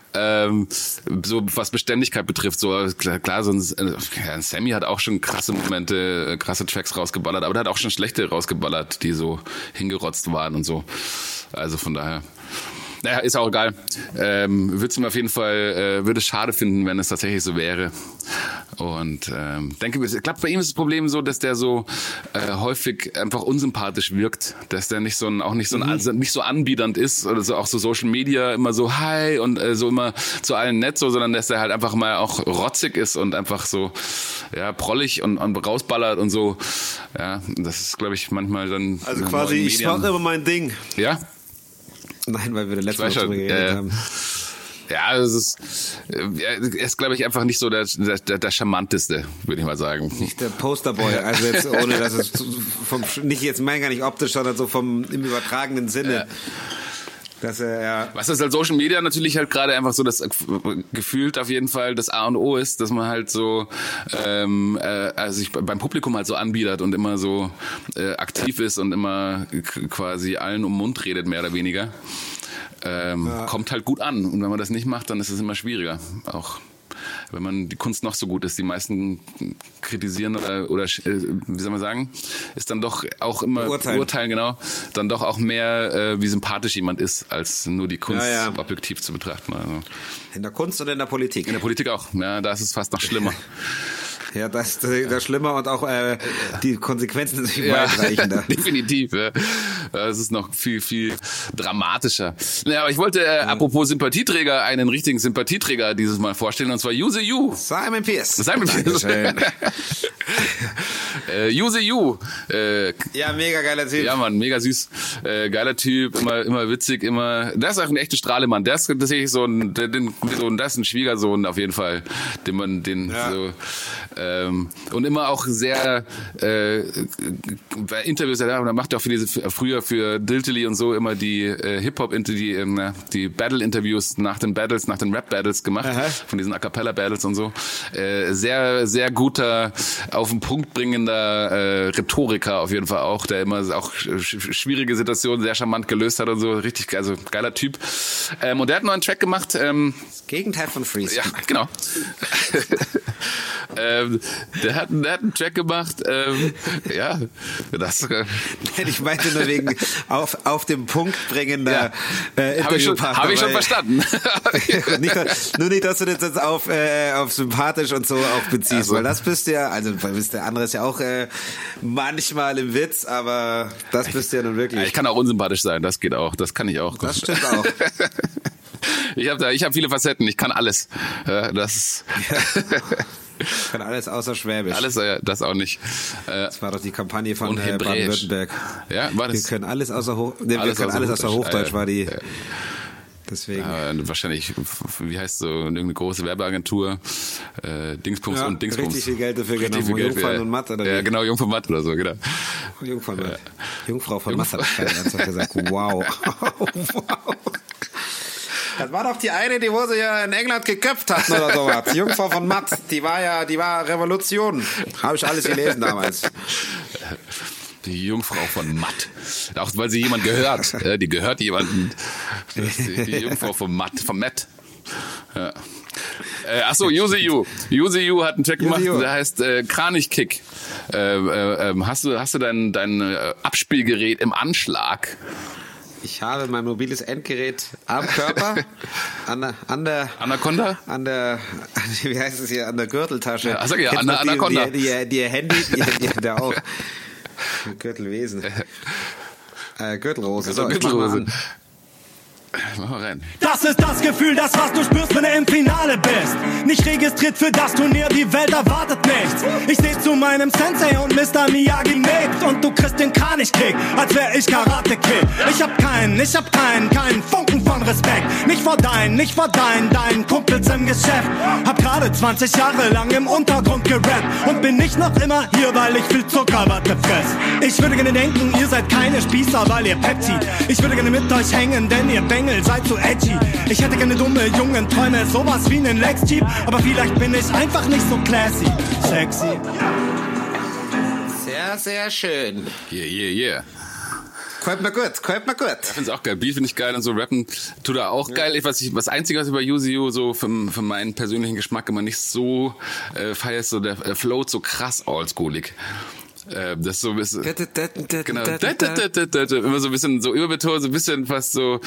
was Beständigkeit betrifft. So klar, Sammy hat auch schon krasse Momente, krasse Tracks rausgeballert, aber der hat auch schon schlechte rausgeballert, die so hingerotzt waren und so. Also von daher. Naja, ist auch egal. Würde es mir auf jeden Fall, würde es schade finden, wenn es tatsächlich so wäre. Und denke, ich glaube, bei ihm ist das Problem so, dass der so häufig einfach unsympathisch wirkt, dass der nicht so anbiedernd ist oder so auch so Social Media immer so hi und so immer zu allen nett so, sondern dass der halt einfach mal auch rotzig ist und einfach so prollig und rausballert und so. Ja, das ist, glaube ich, manchmal dann. Also quasi, ich mache immer mein Ding. Ja. Nein, weil wir letztes Mal drüber geredet haben. Ja, es ist, glaube ich, einfach nicht so der charmanteste, würde ich mal sagen. Nicht der Posterboy, also jetzt ohne, dass es nicht jetzt gar nicht optisch, sondern so im übertragenen Sinne. Ja. Dass Was das als Social Media natürlich halt gerade einfach so das gefühlt auf jeden Fall das A und O ist, dass man halt so sich beim Publikum halt so anbietet und immer so aktiv ist und immer quasi allen um den Mund redet, mehr oder weniger. Kommt halt gut an. Und wenn man das nicht macht, dann ist es immer schwieriger. Auch wenn man die Kunst noch so gut ist. Die meisten kritisieren oder wie soll man sagen, ist dann doch auch immer Urteilen, genau, dann doch auch mehr, wie sympathisch jemand ist, als nur die Kunst objektiv zu betrachten. Also. In der Kunst oder in der Politik? In der Politik auch. Ja, da ist es fast noch schlimmer. Ja, das ist schlimmer und auch die Konsequenzen sind weitreichender. Definitiv. Ja. Das ist noch viel, viel dramatischer. Ja, aber ich wollte, apropos Sympathieträger, einen richtigen Sympathieträger dieses Mal vorstellen, und zwar Use You. Simon Pierce. Use You. Ja, mega geiler Typ. Ja, Mann, mega süß. Geiler Typ, immer witzig, das ist auch ein echter Strahlemann. Der ist tatsächlich das ist ein Schwiegersohn auf jeden Fall, so, und immer auch sehr bei Interviews, da macht er auch früher für Diltily und so immer die Hip-Hop, die Battle-Interviews nach den Rap-Battles gemacht, von diesen A-Cappella-Battles und so. Sehr, sehr guter, auf den Punkt bringender Rhetoriker auf jeden Fall auch, der immer auch schwierige Situationen sehr charmant gelöst hat und so. Richtig, also geiler Typ. Und der hat noch einen Track gemacht. Das Gegenteil von Freeze. Ja, genau. Der hat einen Track gemacht, ich meinte nur wegen auf den Punkt bringender Interviewpartner. Habe ich schon verstanden. Nur nicht, dass du das jetzt auf sympathisch und so auch beziehst, weil das bist du ja, also der andere ist ja auch manchmal im Witz, aber das bist du ja nun wirklich. Ja, ich kann auch unsympathisch sein, das geht auch, das kann ich auch. Das stimmt auch. Ich habe viele Facetten, ich kann alles. Ich kann alles außer Schwäbisch. Alles, das auch nicht. Das war doch die Kampagne von Baden-Württemberg. Ja, war das? Wir können alles außer Hochdeutsch war die. Ja. Deswegen. Wahrscheinlich, wie heißt so, irgendeine große Werbeagentur, Dingsbums und Dingsbums. Richtig viel Geld dafür genommen. Jungfern und Matt, oder? Ja, genau, Jungfrau von Matt oder so, genau. Jungfrau von Matt hat ernsthaft gesagt. Wow. Wow. Das war doch die eine, die wo sie ja in England geköpft hatten oder sowas. Die Jungfrau von Matt, die war Revolution. Habe ich alles gelesen damals. Die Jungfrau von Matt. Auch weil sie jemand gehört. Die gehört jemandem. Die Jungfrau von Matt. Ja. Achso, Use You. Use You hat einen Track gemacht, der heißt Kranichkick. Hast du dein Abspielgerät im Anschlag? Ich habe mein mobiles Endgerät am Körper, an der Anaconda? Wie heißt es hier, an der Gürteltasche. Ja, sag ja, an der Anaconda. Die Handy, der auch. Gürtelwesen. Gürtelrose. So, Gürtelrose. Mach mal rein. Das ist das Gefühl, das was du spürst, wenn du im Finale bist. Nicht registriert für das Turnier, die Welt erwartet nichts. Ich seh zu meinem Sensei und Mr. Miyagi nickt. Und du kriegst den Kranichkick, als wär ich Karate-Kid. Ich hab keinen Funken von Respekt. Nicht vor deinen Kumpels im Geschäft. Hab gerade 20 Jahre lang im Untergrund gerappt. Und bin nicht noch immer hier, weil ich viel Zuckerwatte fress. Ich würde gerne denken, ihr seid keine Spießer, weil ihr Pep zieht. Ich würde gerne mit euch hängen, denn ihr Bengel seid so edgy. Ich hätte gerne dumme, jungen Träume, sowas wie einen Lex-Jeep. Aber vielleicht bin ich einfach nicht so classy, sexy. Sehr, sehr schön. Yeah. Quält mir gut. Ich find's auch geil. Beat finde ich geil und so rappen tut er auch geil. Das Einzige, was ich bei Use You so für meinen persönlichen Geschmack immer nicht so feier, ist so der float so krass oldschoolig. Das ist so ein bisschen, genau, immer so ein bisschen so überbetont, so ein bisschen fast so,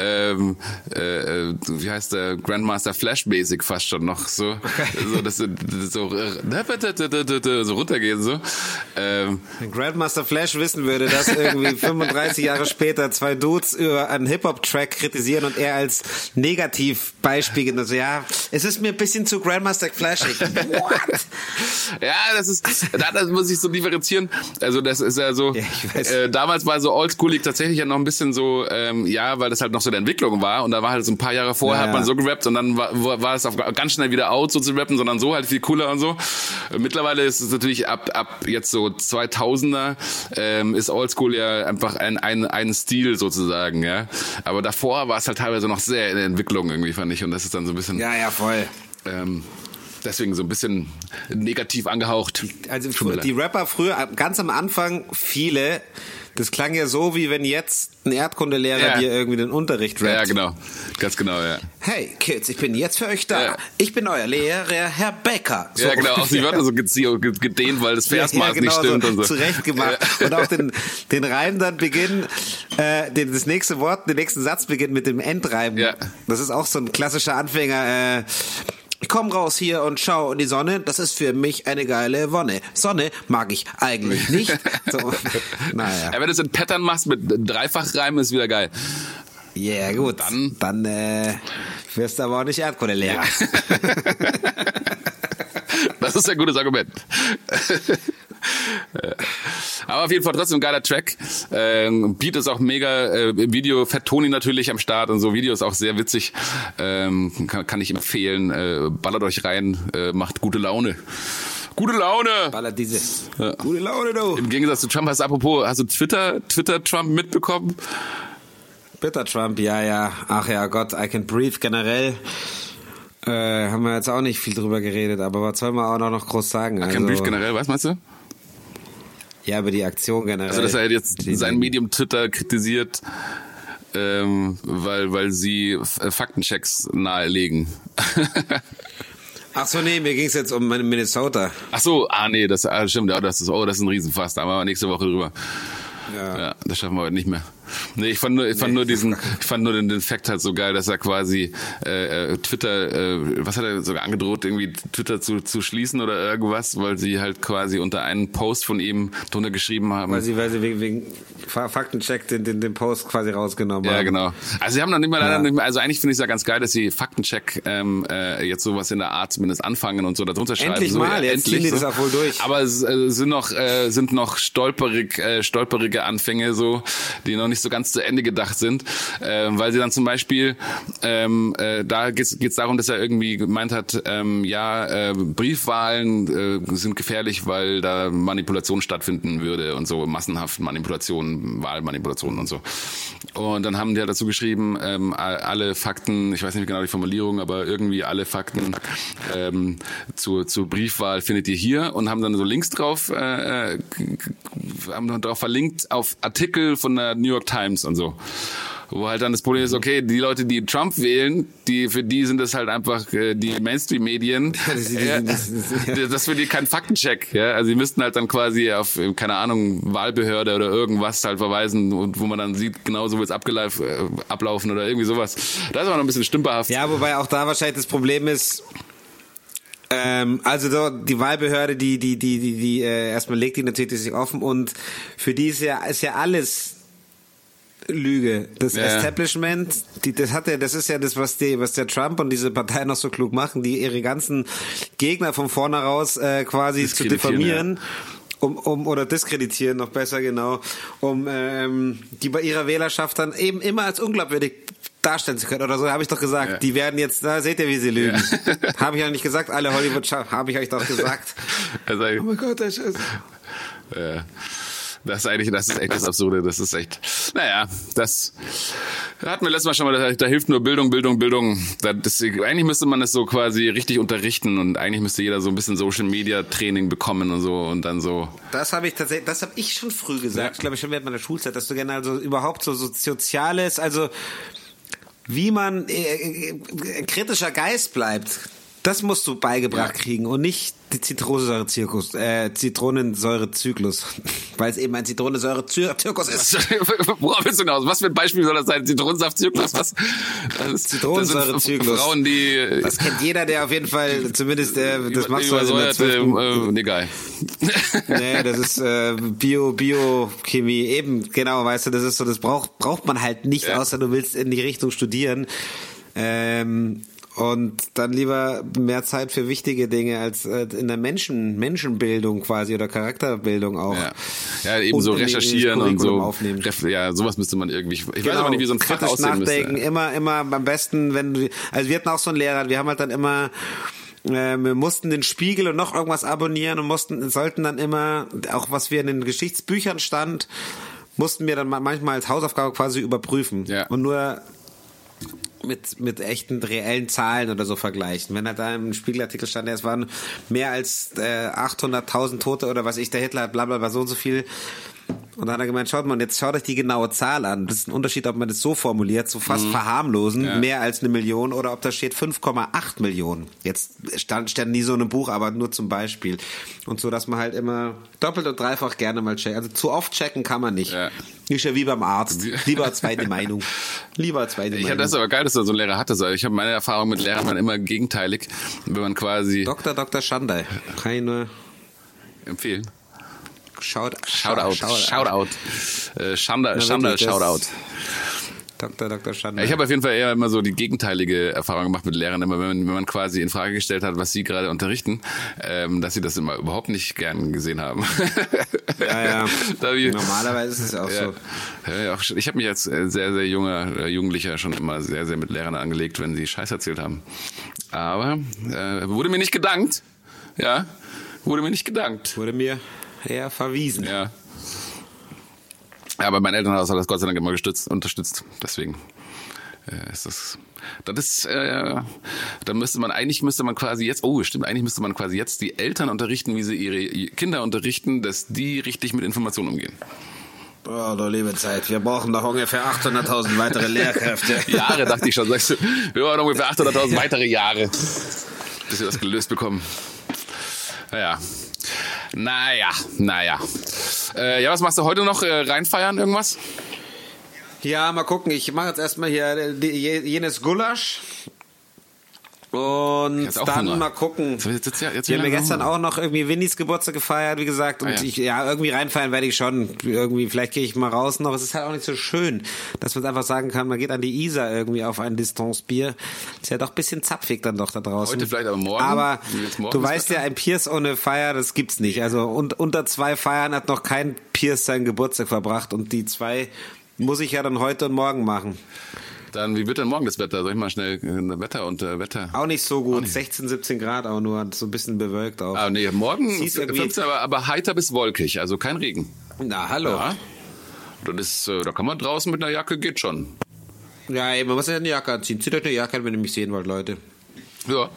wie heißt der, Grandmaster Flash-mäßig fast schon noch so, so, dass so runtergehen, so. Wenn Grandmaster Flash wissen würde, dass irgendwie 35 Jahre später zwei Dudes über einen Hip-Hop-Track kritisieren und er als Negativbeispiel gibt, also ja, es ist mir ein bisschen zu Grandmaster Flashig. What? Ja, das muss ich so differenzieren. Also das ist ja so, damals war so oldschoolig tatsächlich ja noch ein bisschen so, weil das halt noch so der Entwicklung war und da war halt so ein paar Jahre vorher hat man so gerappt und dann war es ganz schnell wieder out so zu rappen, sondern so halt viel cooler und so. Mittlerweile ist es natürlich ab jetzt so 2000er ist Oldschool ja einfach ein Stil sozusagen, ja. Aber davor war es halt teilweise noch sehr in der Entwicklung irgendwie, fand ich, und das ist dann so ein bisschen... Ja, voll. Deswegen so ein bisschen negativ angehaucht. Also die Rapper früher, ganz am Anfang, viele, das klang ja so, wie wenn jetzt ein Erdkundelehrer dir irgendwie den Unterricht rappt. Ja, genau. Ganz genau, ja. Hey, Kids, ich bin jetzt für euch da. Ja. Ich bin euer Lehrer, Herr Becker. So. Ja, genau. Auch die Wörter so gedehnt, weil das Versmaß nicht stimmt so und so. Zurechtgemacht. Ja. Und auch den Reim dann beginnen, das nächste Wort, den nächsten Satz beginnt mit dem Endreim. Ja. Das ist auch so ein klassischer Anfänger, ich komm raus hier und schau in die Sonne, das ist für mich eine geile Wonne. Sonne mag ich eigentlich nicht. So, naja. Ja, wenn du es in Pattern machst mit Dreifachreimen, ist wieder geil. Ja, yeah, gut. Dann wirst du aber auch nicht Erdkundelehrer. Das ist ein gutes Argument. Aber auf jeden Fall trotzdem ein geiler Track. Beat ist auch mega, Video, Fat Tony natürlich am Start und so. Video ist auch sehr witzig. Kann ich empfehlen. Ballert euch rein, macht gute Laune. Gute Laune! Ballert diese. Ja. Gute Laune, du! Im Gegensatz zu Trump, hast du Twitter-Trump mitbekommen? Twitter-Trump, ja. Ach ja, Gott, I can breathe generell. Haben wir jetzt auch nicht viel drüber geredet, aber was soll man auch noch groß sagen? I can breathe generell, was meinst du? Ja, über die Aktion generell. Also, dass er jetzt sein Medium Twitter kritisiert, weil sie Faktenchecks nahelegen. Ach so, nee, mir ging's jetzt um Minnesota. Ach so, nee, das stimmt, das ist ein Riesenfass, da machen wir nächste Woche drüber. Ja, das schaffen wir heute nicht mehr. Nee, ich fand nur den Fact halt so geil, dass er quasi Twitter, was hat er sogar angedroht, irgendwie Twitter zu schließen oder irgendwas, weil sie halt quasi unter einen Post von ihm drunter geschrieben haben. Weil sie wegen Faktencheck den Post quasi rausgenommen haben. Ja, genau. Also sie haben dann leider nicht mehr, also eigentlich finde ich es ja ganz geil, dass sie Faktencheck jetzt sowas in der Art zumindest anfangen und so da drunter schreiben. Endlich so, mal, jetzt ziehen die das auch wohl durch. Aber es sind noch stolperige Anfänge so, die noch nicht so ganz zu Ende gedacht sind, weil sie dann zum Beispiel, da geht's darum, dass er irgendwie gemeint hat, Briefwahlen sind gefährlich, weil da Manipulation stattfinden würde und so, massenhaft Manipulationen, Wahlmanipulationen und so. Und dann haben die halt dazu geschrieben, alle Fakten, ich weiß nicht genau die Formulierung, aber irgendwie alle Fakten zur Briefwahl findet ihr hier und haben dann so Links drauf, haben darauf verlinkt auf Artikel von der New York Times und so. Wo halt dann das Problem ist, okay, die Leute, die Trump wählen, für die sind das halt einfach die Mainstream-Medien. Das für die kein Faktencheck. Ja? Also die müssten halt dann quasi auf, keine Ahnung, Wahlbehörde oder irgendwas halt verweisen, und wo man dann sieht, genau so wird es ablaufen oder irgendwie sowas. Das ist aber noch ein bisschen stümperhaft. Ja, wobei auch da wahrscheinlich das Problem ist, also die Wahlbehörde, die erstmal legt die natürlich sich offen, und für die ist ja alles Lüge. Das Establishment, das ist ja das, was der Trump und diese Partei noch so klug machen, die ihre ganzen Gegner von vorne raus quasi zu diffamieren. Ja. Oder diskreditieren, noch besser, genau, die bei ihrer Wählerschaft dann eben immer als unglaubwürdig darstellen zu können, oder so, habe ich doch gesagt. Ja. Die werden jetzt, da seht ihr, wie sie lügen. Ja. Habe ich ja nicht gesagt, alle Hollywood, habe ich euch doch gesagt. Also, oh mein Gott, der Scheiß. Ja. Das ist echt das Absurde, das ist echt, naja, das hatten wir letztes Mal schon mal, da hilft nur Bildung. Eigentlich müsste man das so quasi richtig unterrichten, und eigentlich müsste jeder so ein bisschen Social-Media-Training bekommen und so, und dann so. Das habe ich schon früh gesagt, ich glaube schon während meiner Schulzeit, dass du gerne also überhaupt so Soziales, also wie man ein kritischer Geist bleibt, das musst du beigebracht kriegen, und nicht die Zitronensäure-Zyklus, weil es eben ein Zitronensäure-Zirkus ist. Worauf willst du hinaus? Was für ein Beispiel soll das sein? Zitronensaft-Zyklus? Was? Zitronensäure-Zyklus. Frauen, die... Das kennt jeder, der auf jeden Fall, zumindest, das machst du also in der 12. Egal. Nee, das ist Biochemie, eben, genau, weißt du, das ist so, das braucht man halt nicht, außer du willst in die Richtung studieren. Und dann lieber mehr Zeit für wichtige Dinge als in der Menschenbildung quasi oder Charakterbildung auch. Ja, eben so recherchieren und so. Aufnehmen. Ja, sowas müsste man irgendwie, ich weiß aber nicht, wie so ein Fach aussehen nachdenken, müsste. Immer am besten, also wir hatten auch so einen Lehrer, wir haben halt dann immer, wir mussten den Spiegel und noch irgendwas abonnieren und sollten dann immer, auch was wir in den Geschichtsbüchern stand, mussten wir dann manchmal als Hausaufgabe quasi überprüfen. Ja. Und nur mit echten, reellen Zahlen oder so vergleichen. Wenn halt da im Spiegelartikel stand, es waren mehr als 800.000 Tote oder was der Hitler hat, blablabla, so und so viel. Und dann hat er gemeint, schaut euch die genaue Zahl an. Das ist ein Unterschied, ob man das so formuliert, so fast verharmlosen, mehr als 1 Million, oder ob da steht 5,8 Millionen. Jetzt stand nie so in einem Buch, aber nur zum Beispiel. Und so, dass man halt immer doppelt und dreifach gerne mal checkt. Also zu oft checken kann man nicht. Ja. Nicht ja wie beim Arzt. Lieber zweite Meinung. Ich habe das aber geil, dass du so einen Lehrer hattest. Ich habe meine Erfahrung mit Lehrern waren immer gegenteilig. Wenn man quasi... Dr. Schandai. Kann ich nur empfehlen. Shoutout. Shoutout. Dr. Schandai. Ich habe auf jeden Fall eher immer so die gegenteilige Erfahrung gemacht mit Lehrern, immer wenn man quasi in Frage gestellt hat, was sie gerade unterrichten, dass sie das immer überhaupt nicht gern gesehen haben. Ja. Normalerweise ist es auch so. Ja, ich habe mich als sehr, sehr junger Jugendlicher schon immer sehr, sehr mit Lehrern angelegt, wenn sie Scheiß erzählt haben. Aber wurde mir nicht gedankt. Ja, wurde mir nicht gedankt. Wurde mir eher verwiesen. Ja. Aber mein Elternhaus hat das Gott sei Dank immer unterstützt. Deswegen ist das. Dann müsste man quasi jetzt die Eltern unterrichten, wie sie ihre Kinder unterrichten, dass die richtig mit Informationen umgehen. Oh, du liebe Zeit. Wir brauchen noch ungefähr 800.000 weitere Lehrkräfte. Jahre, dachte ich schon. Sagst du, wir brauchen ungefähr 800.000 weitere Jahre, bis wir das gelöst bekommen. Naja. Ja, was machst du heute noch? Reinfeiern, irgendwas? Ja, mal gucken. Ich mache jetzt erstmal hier jenes Gulasch. Und dann Hunger. Mal gucken. Wir haben gestern auch noch irgendwie Winnies Geburtstag gefeiert, wie gesagt. Und irgendwie reinfeiern werde ich schon. Irgendwie, vielleicht gehe ich mal raus noch. Es ist halt auch nicht so schön, dass man einfach sagen kann, man geht an die Isar irgendwie auf ein Distancebier. Ist ja doch ein bisschen zapfig dann doch da draußen. Heute vielleicht, aber morgen. Aber du weißt ja, ein Pierce ohne Feier, das gibt's nicht. Also unter 2 Feiern hat noch kein Pierce seinen Geburtstag verbracht. Und die 2 muss ich ja dann heute und morgen machen. Dann, wie wird denn morgen das Wetter? Soll ich mal schnell Wetter? Auch nicht so gut. 16, 17 Grad auch nur. So ein bisschen bewölkt auch. Ah, nee, morgen 15, aber heiter bis wolkig. Also kein Regen. Na, hallo. Ja. Da kann man draußen mit einer Jacke, geht schon. Ja, ey, man muss ja eine Jacke anziehen. Zieht euch eine Jacke an, wenn ihr mich sehen wollt, Leute. Ja.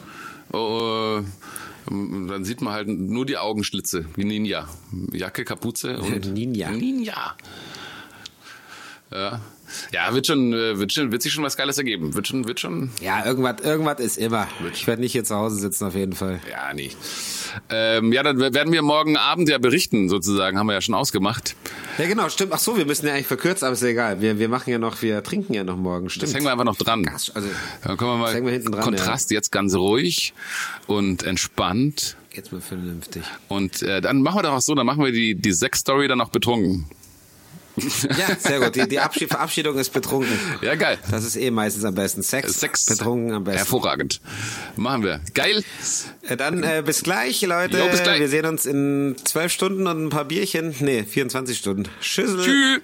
Dann sieht man halt nur die Augenschlitze. Wie Ninja. Jacke, Kapuze und... Ninja. Ja. Ja, wird sich schon was Geiles ergeben. Wird schon. Ja, irgendwas ist immer. Ich werde nicht hier zu Hause sitzen, auf jeden Fall. Ja, nicht. Ja, dann werden wir morgen Abend ja berichten, sozusagen, haben wir ja schon ausgemacht. Ja, genau, stimmt. Ach so, wir müssen ja eigentlich verkürzen, aber ist ja egal. Wir trinken ja noch morgen, stimmt. Das hängen wir einfach noch dran. Also, dann kommen wir mal hinten dran, Kontrast, jetzt ganz ruhig und entspannt. Jetzt mal vernünftig. Und dann machen wir doch auch so, dann machen wir die Sex-Story dann noch betrunken. Ja, sehr gut. Die Verabschiedung ist betrunken. Ja, geil. Das ist meistens am besten. Sex betrunken am besten. Hervorragend. Machen wir. Geil. Dann bis gleich, Leute. Jo, bis gleich. Wir sehen uns in 12 Stunden und ein paar Bierchen. 24 Stunden. Tschüss. Tschüss.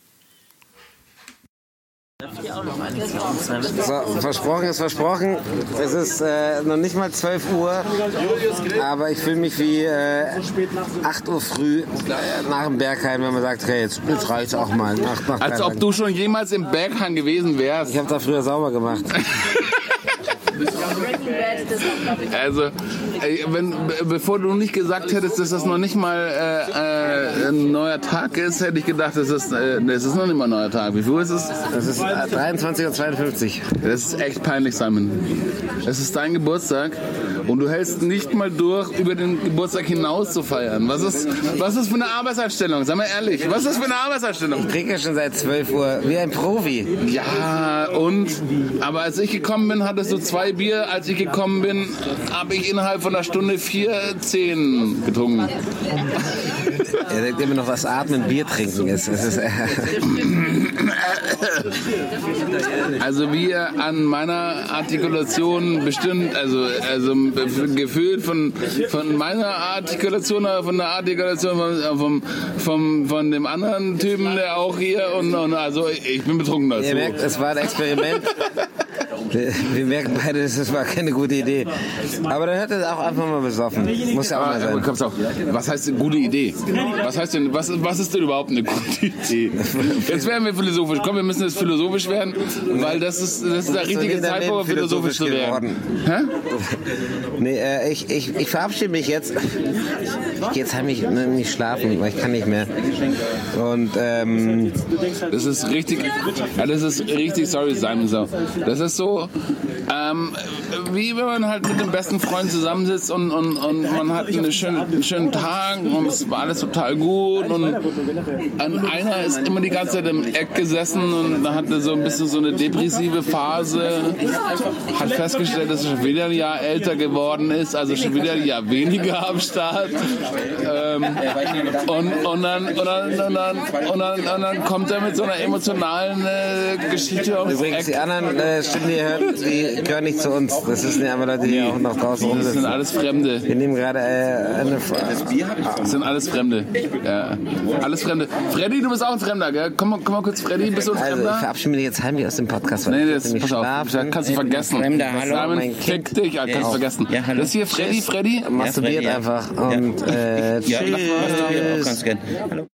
So, versprochen ist versprochen. Es ist noch nicht mal 12 Uhr, aber ich fühle mich wie 8 Uhr früh nach dem Berghain, wenn man sagt, hey, jetzt reicht's auch mal. Nach Als ob du schon jemals im Berghain gewesen wärst. Ich habe da früher sauber gemacht. Also, bevor du nicht gesagt hättest, dass das noch nicht mal ein neuer Tag ist, hätte ich gedacht, es ist noch nicht mal ein neuer Tag. Wie viel ist es? Das ist 23:52 Uhr. Das ist echt peinlich, Simon. Es ist dein Geburtstag und du hältst nicht mal durch, über den Geburtstag hinaus zu feiern. Was ist für eine Arbeitseinstellung? Sag mal ehrlich, was ist das für eine Arbeitseinstellung? Ich trinke schon seit 12 Uhr, wie ein Profi. Ja, aber als ich gekommen bin, hattest du 2 Bier. Als ich gekommen bin, habe ich innerhalb von einer Stunde 4 10 getrunken. Er denkt immer noch, was Atmen, Bier trinken ist. Also wie ihr an meiner Artikulation bestimmt, also gefühlt von meiner Artikulation oder von der Artikulation von dem anderen Typen, der auch hier und also ich bin betrunken dazu. Ihr merkt, es war ein Experiment. Wir merken beide, das war keine gute Idee. Aber dann hört es auch einfach mal besoffen. Muss ja auch mal sein. Was heißt eine gute Idee? Was heißt denn, was ist denn überhaupt eine gute Idee? Jetzt werden wir philosophisch. Komm, wir müssen jetzt philosophisch werden, weil das ist der richtige Zeitpunkt, philosophisch zu werden. Hä? Nee, ich verabschiede mich jetzt. Ich gehe jetzt heimlich nicht schlafen, weil ich kann nicht mehr. Und das ist richtig, sorry Simon, so. Das ist so, wie wenn man halt mit dem besten Freund zusammensitzt und man hat einen schönen Tag und es war alles total gut und einer ist immer die ganze Zeit im Eck gesessen und hatte so ein bisschen so eine depressive Phase, hat festgestellt, dass er schon wieder ein Jahr älter geworden ist, also schon wieder ein Jahr weniger am Start und dann kommt er mit so einer emotionalen Geschichte aufs Eck. Übrigens, die anderen Stimmen, die ihr hört, die gehören nicht zu uns. Das sind ja immer Leute, die auch noch draußen rumsitzen. Das sind alles Fremde. Wir nehmen gerade eine Das sind alles Fremde. Ja. Alles Fremde. Freddy, du bist auch ein Fremder, gell? Komm mal kurz, Freddy, bist du ein Fremder? Also, ich verabschiede mich jetzt heimlich aus dem Podcast. Nee, pass auf, kannst du vergessen. Fremder, hallo. Simon, fick dich, kannst du vergessen. Ja, hallo. Das hier Freddy. Masturbiert einfach. Und ja, Freddy, ja. Masturbiert auch ganz gern. Hallo.